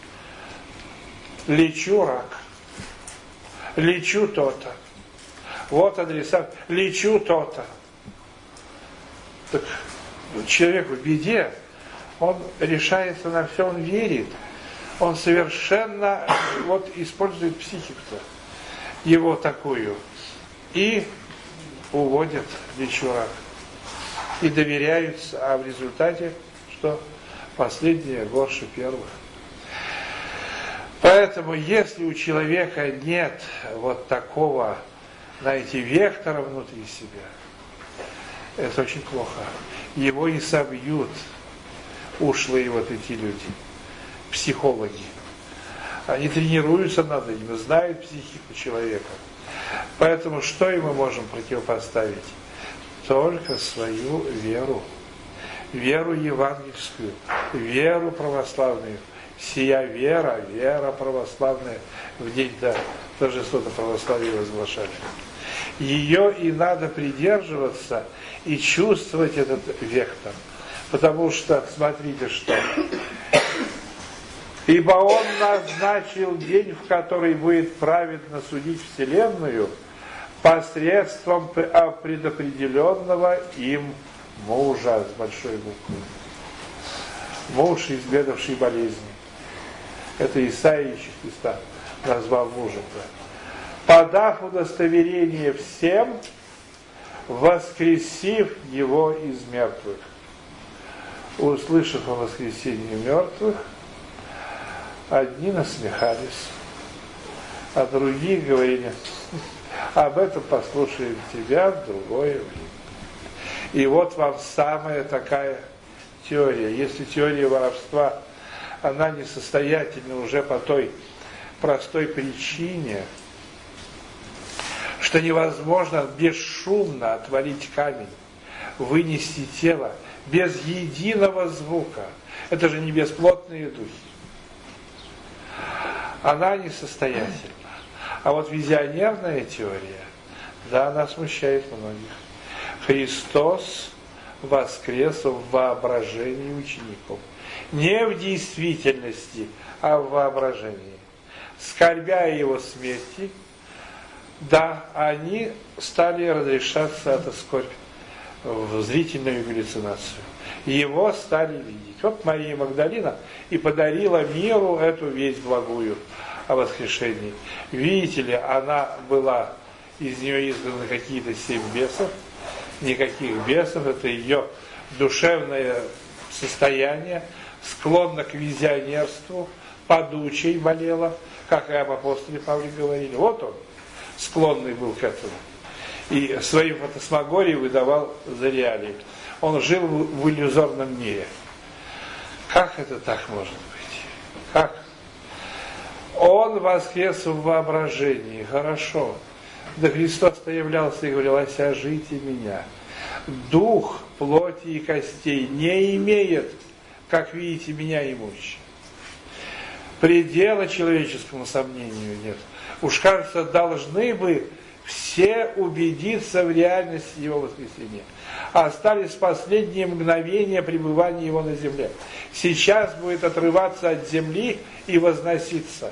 Лечу рак, лечу то-то. Вот адреса, лечу то-то. Так человек в беде, он решается на все, он верит. Он совершенно вот использует психику его такую. И уводят лечу рак. И доверяются, а в результате, что последнее горше первых. Поэтому, если у человека нет вот такого, знаете, вектора внутри себя, это очень плохо. Его и собьют ушлые вот эти люди, психологи. Они тренируются над этим, знают психику человека. Поэтому что ему можем противопоставить? Только свою веру. Веру евангельскую, веру православную. Сия вера, вера православная, в день торжества православия возглашали. Ее и надо придерживаться и чувствовать этот вектор. Потому что, смотрите, что. Ибо Он назначил день, в который будет праведно судить вселенную, посредством предопределенного им мужа с большой буквы. Муж, избегавший болезни. Это Исаия Христа назвал мужем. Подав удостоверение всем, воскресив его из мертвых. Услышав о воскресении мертвых, одни насмехались, а другие говорили: об этом послушаем тебя в другое время. И вот вам самая такая теория. Если теория воровства, она несостоятельна уже по той простой причине, что невозможно бесшумно отвалить камень, вынести тело без единого звука. Это же не бесплотные духи. Она несостоятельна. А вот визионерная теория, да, она смущает многих. Христос воскрес в воображении учеников. Не в действительности, а в воображении. Скорбя его смерти, да, они стали разрешаться от скорби в зрительную галлюцинацию. Его стали видеть. Вот Мария Магдалина и подарила миру эту весть благую о воскрешении. Видите ли, она была, из нее изгнаны какие-то 7 бесов, никаких бесов, это ее душевное состояние, склонна к визионерству, подучей болела, как и об апостоле Павле говорили. Вот он, склонный был к этому. И свои фантасмагории выдавал за реалии. Он жил в иллюзорном мире. Как это так может быть? Как? Он воскрес в воображении. Хорошо. Да Христос-то являлся и говорил: осяжите меня. Дух плоти и костей не имеет, как видите, меня имущий. Предела человеческому сомнению нет. Уж, кажется, должны бы все убедиться в реальности его воскресения. Остались последние мгновения пребывания его на земле. Сейчас будет отрываться от земли и возноситься.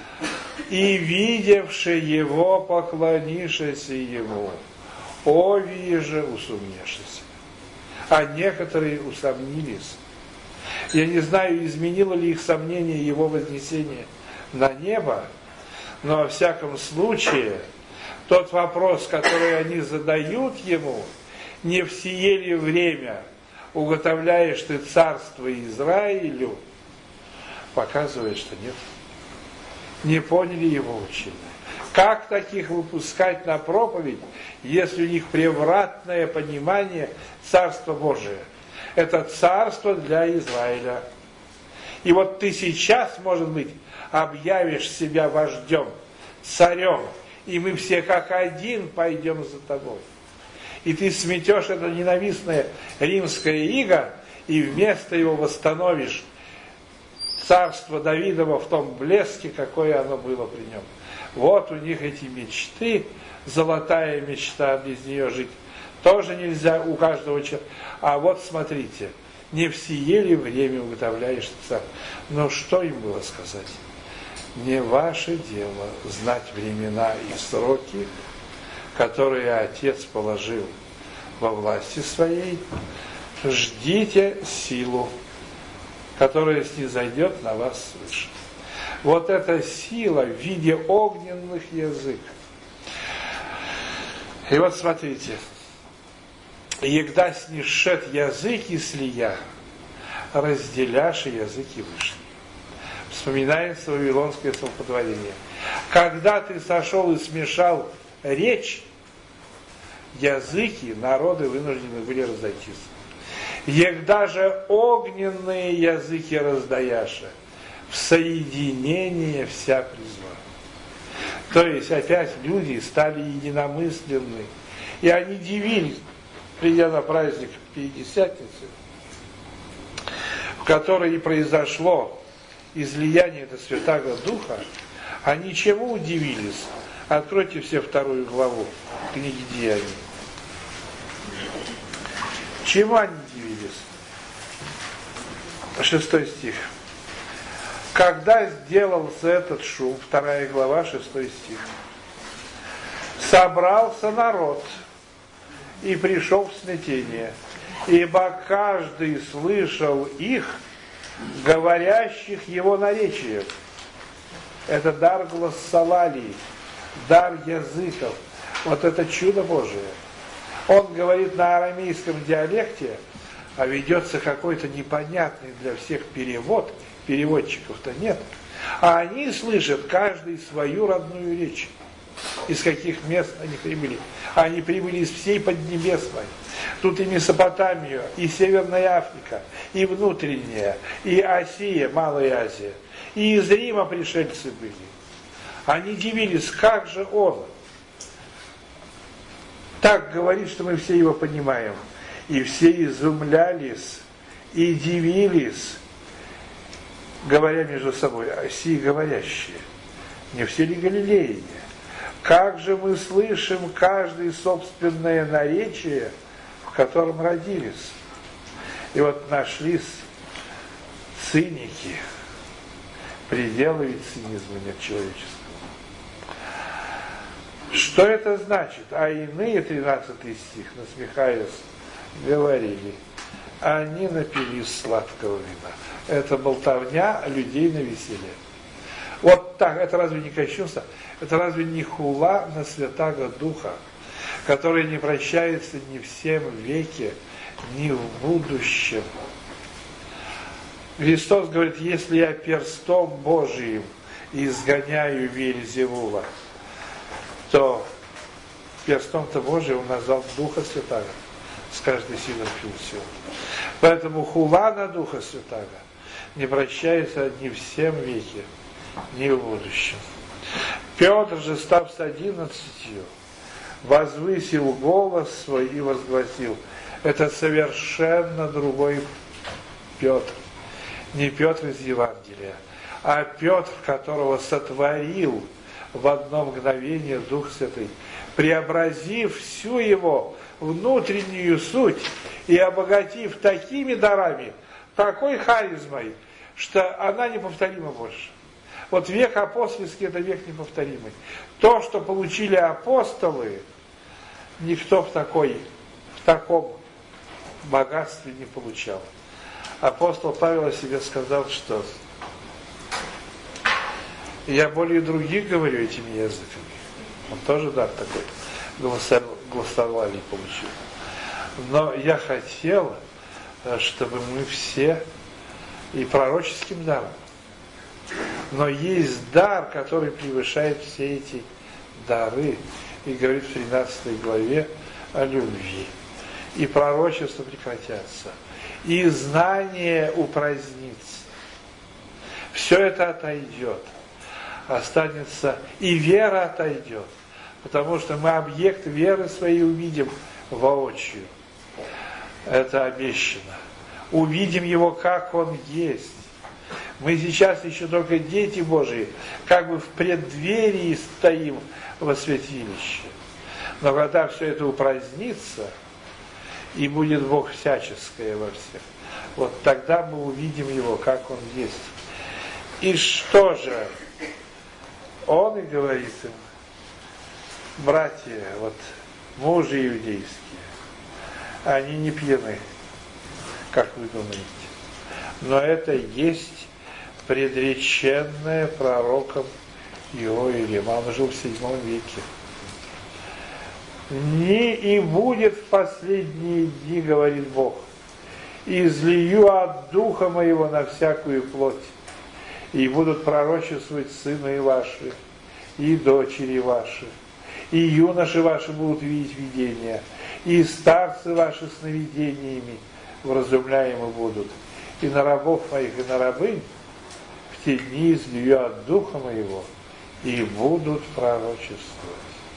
И видевши его, поклонившись ему, ови же усомнившись. А некоторые усомнились. Я не знаю, изменило ли их сомнение его вознесения на небо, но во всяком случае, тот вопрос, который они задают ему: не в сие ли время уготовляешь ты царство Израилю, показывает, что нет. Не поняли его учения. Как таких выпускать на проповедь, если у них превратное понимание Царства Божия? Это царство для Израиля. И вот ты сейчас, может быть, объявишь себя вождем, царем, и мы все как один пойдем за тобой. И ты сметешь это ненавистное римское иго, и вместо его восстановишь царство Давидова в том блеске, какое оно было при нем. Вот у них эти мечты, золотая мечта, без нее жить тоже нельзя у каждого человека. А вот смотрите, не в сие ли время уготовляешь царь? Но что им было сказать? Не ваше дело знать времена и сроки, которые Отец положил во власти своей. Ждите силу, которая снизойдет на вас свыше. Вот эта сила в виде огненных языков. И вот смотрите, «Егда снишет языки слия, разделяши языки вышли». Вспоминается вавилонское столпотворение. Когда ты сошел и смешал речь, языки, народы вынуждены были разойтись. Егда же огненные языки раздаяша, в соединение вся призва. То есть опять люди стали единомысленны, и они дивились, придя на праздник Пятидесятницы, в который и произошло излияние этого Святаго Духа, они чему удивились? Откройте все 2 главу книги Деяний. Чему они удивились? 6 стих. Когда сделался этот шум, 2 глава, 6 стих, собрался народ и пришел в смятение, ибо каждый слышал их, говорящих его наречием. Это дар глоссолалии, дар языков. Вот это чудо Божие. Он говорит на арамейском диалекте, а ведется какой-то непонятный для всех перевод, переводчиков-то нет. А они слышат каждый свою родную речь. Из каких мест они прибыли? Они прибыли из всей Поднебесной. Тут и Месопотамия, и Северная Африка, и внутренняя, и Асия, Малая Азия. И из Рима пришельцы были. Они дивились, как же он так говорит, что мы все его понимаем. И все изумлялись и дивились, говоря между собой, сии говорящие, не все ли галилеяне? Как же мы слышим каждое собственное наречие, в котором родились? И вот нашлись циники, пределы ведь цинизма нет человеческого. Что это значит? А иные, 13 стих, насмехаясь, говорили, они напились сладкого вина. Это болтовня людей на веселье. Вот так, это разве не кощунство? Это разве не хула на Святаго Духа, который не прощается ни в сем веке, ни в будущем? Христос говорит, если я перстом Божиим изгоняю Вельзевула, то перстом-то Божиим он назвал Духа Святаго. С каждой силой пил все. Поэтому хула на Духа Святаго не прощается ни в сем веке, ни в будущем. Петр же, став с 11, возвысил голос свой и возгласил. Это совершенно другой Петр. Не Петр из Евангелия, а Петр, которого сотворил в одно мгновение Дух Святый, преобразив всю его внутреннюю суть и обогатив такими дарами, такой харизмой, что она неповторима больше. Вот век апостольский – это век неповторимый. То, что получили апостолы, никто в таком богатстве не получал. Апостол Павел о себе сказал, что я более других говорю этими языками. Он тоже дар такой глоссолалии получил. Но я хотел, чтобы мы все и пророческим даром. Но есть дар, который превышает все эти дары. И говорит в 13 главе о любви. И пророчества прекратятся. И знание упразднится. Все это отойдет. Останется и вера отойдет. Потому что мы объект веры своей увидим воочию. Это обещано. Увидим его, как он есть. Мы сейчас еще только дети Божии, как бы в преддверии стоим во святилище. Но когда все это упразднится, и будет Бог всяческое во всех, вот тогда мы увидим его, как он есть. И что же? Он и говорит им: братья, вот мужи иудейские, они не пьяны, как вы думаете. Но это есть предреченное пророком Иоилем. Он жил в 7 веке. Не и будет в последние дни, говорит Бог, излию от Духа Моего на всякую плоть, и будут пророчествовать сыны ваши, и дочери ваши, и юноши ваши будут видеть видения, и старцы ваши сновидениями вразумляемы будут, и на рабов моих, и на рабынь в те дни излию от Духа Моего, и будут пророчествовать.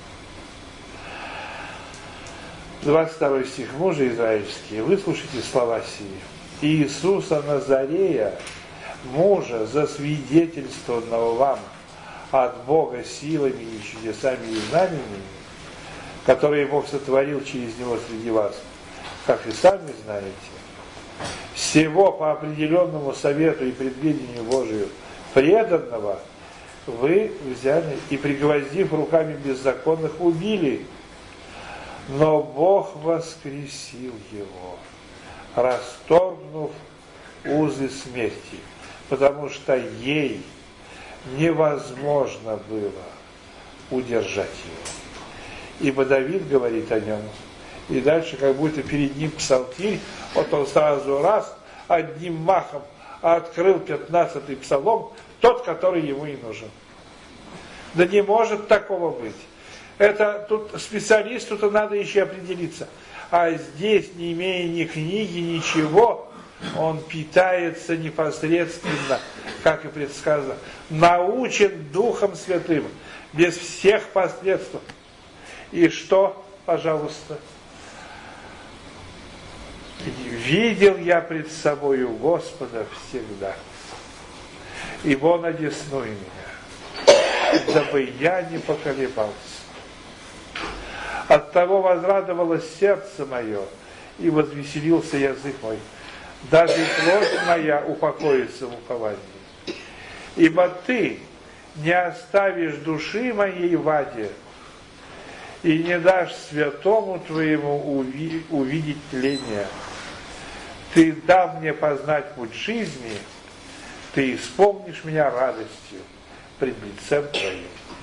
22 стих. Мужи израильские, выслушайте слова сии. Иисуса Назарея, мужа, засвидетельствованного вам от Бога силами и чудесами и знамениями, которые Бог сотворил через него среди вас, как и сами знаете, всего по определенному совету и предвидению Божию преданного вы взяли и, пригвоздив руками беззаконных, убили. Но Бог воскресил его, расторгнув узы смерти, потому что ей невозможно было удержать его. Ибо Давид говорит о нем, и дальше как будто перед ним псалтирь, вот он сразу раз, одним махом открыл 15-й псалом, тот, который ему и нужен. Да не может такого быть. Это тут специалисту-то надо еще определиться. А здесь, не имея ни книги, ничего, он питается непосредственно, как и предсказано, научен Духом Святым, без всех последствий. И что, пожалуйста? Видел я пред собою Господа всегда, ибо Он одесную меня, дабы я не поколебался. Оттого возрадовалось сердце мое, и возвеселился язык мой. Даже и плоть моя упокоится в уповании. Ибо ты не оставишь души моей в аде, и не дашь святому твоему увидеть тление. Ты дал мне познать путь жизни, ты исполнишь меня радостью пред лицем твоим.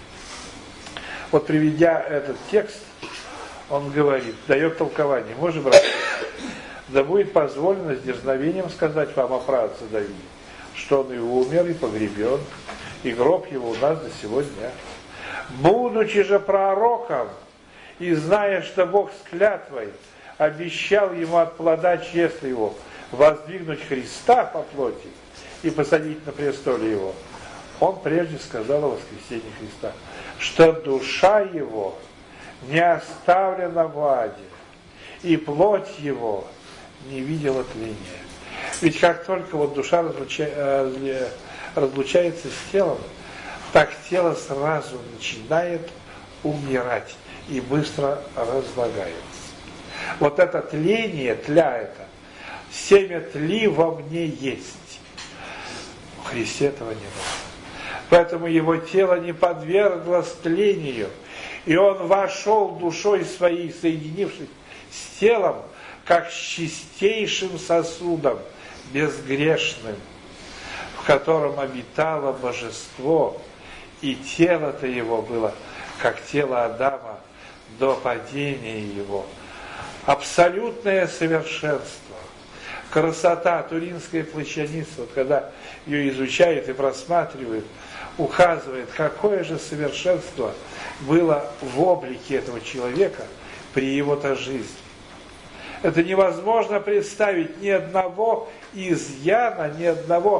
Вот приведя этот текст, он говорит, дает толкование. Может, братья, да будет позволено с дерзновением сказать вам о праотце Давиде, что он и умер, и погребен, и гроб его у нас до сего дня. Будучи же пророком, и зная, что Бог с клятвой обещал ему от плода чреса его воздвигнуть Христа по плоти и посадить на престоле его, он прежде сказал о воскресении Христа, что душа его не оставлена в аде, и плоть его не видела тления. Ведь как только вот душа разлучается с телом, так тело сразу начинает умирать и быстро разлагается. Вот это тление, тля это, семя тли во мне есть. В Христе этого не было. Поэтому его тело не подверглось тлению, и он вошел душой своей, соединившись с телом, как с чистейшим сосудом, безгрешным, в котором обитало божество, и тело-то его было, как тело Адама до падения его. Абсолютное совершенство, красота, туринская плащаница, вот когда ее изучают и просматривают, указывает, какое же совершенство было в облике этого человека при его-то жизни. Это невозможно представить ни одного изъяна, ни одного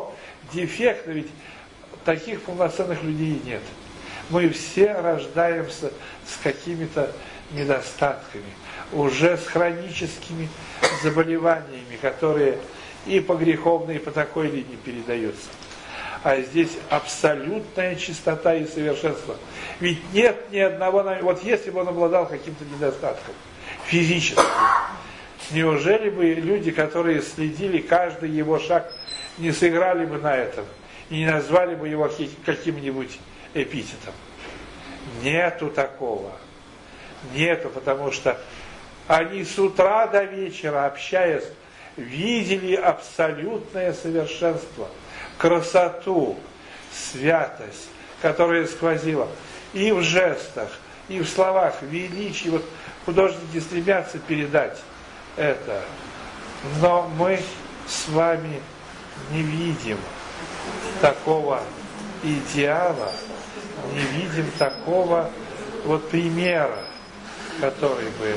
дефекта, ведь таких полноценных людей нет. Мы все рождаемся с какими-то недостатками, уже с хроническими заболеваниями, которые и по греховной, и по такой линии передаются. А здесь абсолютная чистота и совершенство. Ведь нет ни одного... Вот если бы он обладал каким-то недостатком физическим, неужели бы люди, которые следили каждый его шаг, не сыграли бы на этом и не назвали бы его каким-нибудь эпитетом? Нету такого. Нету, потому что они с утра до вечера, общаясь, видели абсолютное совершенство, красоту, святость, которая сквозила и в жестах, и в словах, величие. Вот художники стремятся передать это. Но мы с вами не видим такого идеала, не видим такого вот примера, который бы...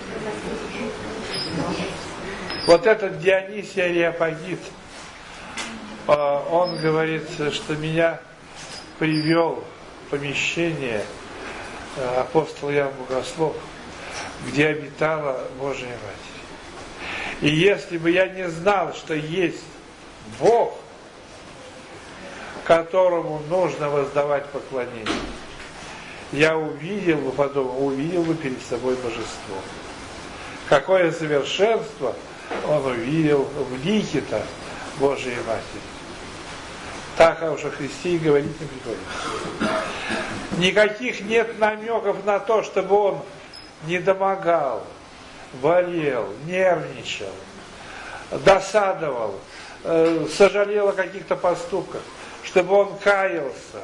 Вот этот Дионисий Ареопагит, он говорит, что меня привел в помещение апостол Иоанн Богослов, где обитала Божия Матерь. И если бы я не знал, что есть Бог, которому нужно воздавать поклонение, я увидел бы, подумал, увидел бы перед собой божество. Какое совершенство он увидел в лике-то Божией Матери. Так уж о Христе и говорить не приходится. Никаких нет намеков на то, чтобы он недомогал, болел, нервничал, досадовал, сожалел о каких-то поступках, чтобы он каялся.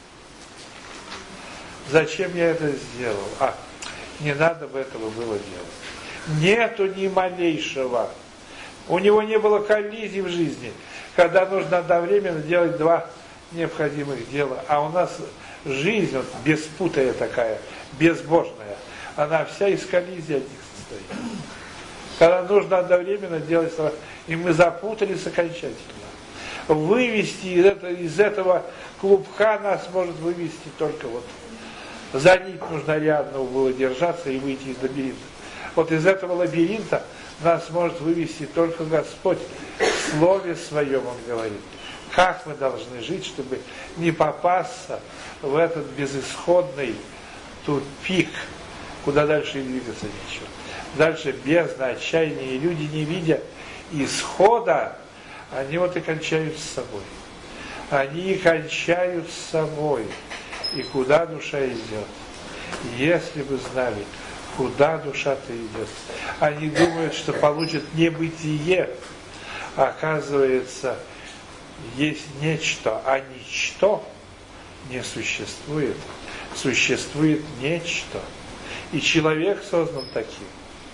Зачем я это сделал? Не надо бы этого было делать. Нету ни малейшего. У него не было коллизий в жизни, когда нужно одновременно делать два необходимых дела. А у нас жизнь, вот, беспутая такая, безбожная, она вся из коллизий одних состоит. Когда нужно одновременно делать, и мы запутались окончательно. Вывести из этого клубка нас может вывести только вот. За нить нужно рядом было держаться и выйти из лабиринта. Вот из этого лабиринта нас может вывести только Господь. В Слове Своем Он говорит, как мы должны жить, чтобы не попасться в этот безысходный тупик, куда дальше и двигаться нечего. Дальше бездна, отчаяние, и люди, не видя исхода, они вот и кончают с собой. Они и кончают с собой. И куда душа идет? Если бы знали, куда душа-то идет. Они думают, что получат небытие. А оказывается, есть нечто, а ничто не существует. Существует нечто. И человек создан таким,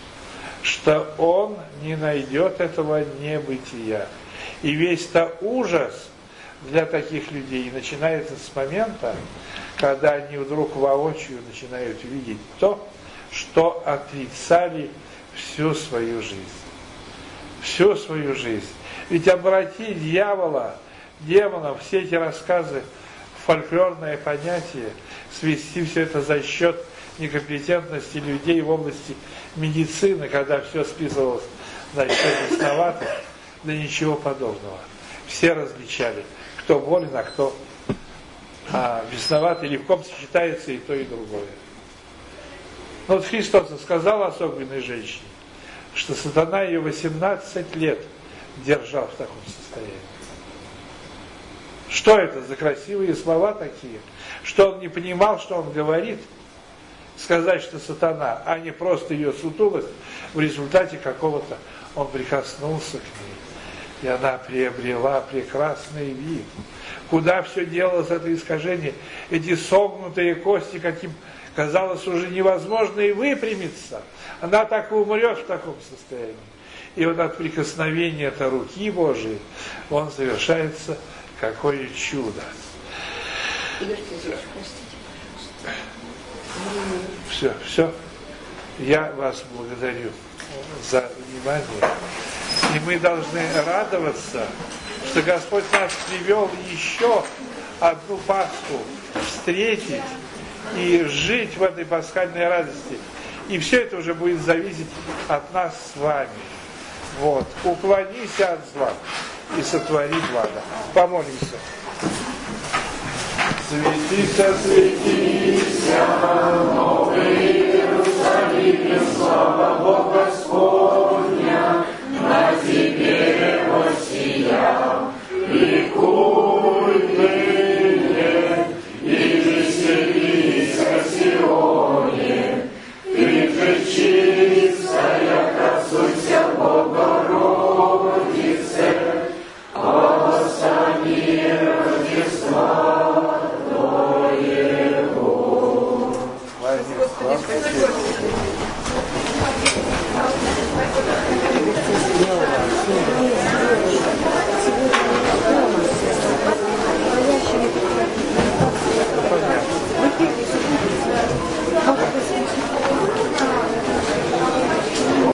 что он не найдет этого небытия. И весь-то ужас для таких людей начинается с момента, когда они вдруг воочию начинают видеть то, что отрицали всю свою жизнь. Всю свою жизнь. Ведь обратить демонов, все эти рассказы в фольклорное понятие, свести все это за счет некомпетентности людей в области медицины, когда все списывалось на счет бесноватых, да ничего подобного. Все различали, кто болен, а кто бесноватый, или в ком сочетается и то, и другое. Но вот Христос сказал особенной женщине, что сатана ее 18 лет держал в таком состоянии. Что это за красивые слова такие? Что он не понимал, что он говорит? Сказать, что сатана, а не просто ее сутулость, в результате какого-то он прикоснулся к ней. И она приобрела прекрасный вид. Куда все делалось это искажение? Эти согнутые кости, каким казалось уже невозможно и выпрямиться. Она так и умрет в таком состоянии. И вот от прикосновения этой руки Божией он совершается какое чудо. Все. Я вас благодарю за внимание. И мы должны радоваться, что Господь нас привел еще одну Пасху встретить и жить в этой пасхальной радости. И все это уже будет зависеть от нас с вами. Вот. Уклонись от зла и сотвори благо. Помолимся. Светися, светися, Новый Иерусалим, слава Бога Господня, на тебе воссиял, ликуй ныне, и веселися Сионе, ты же чистая, красуйся, Богородице, восстани Рождества Твоего. Спасибо.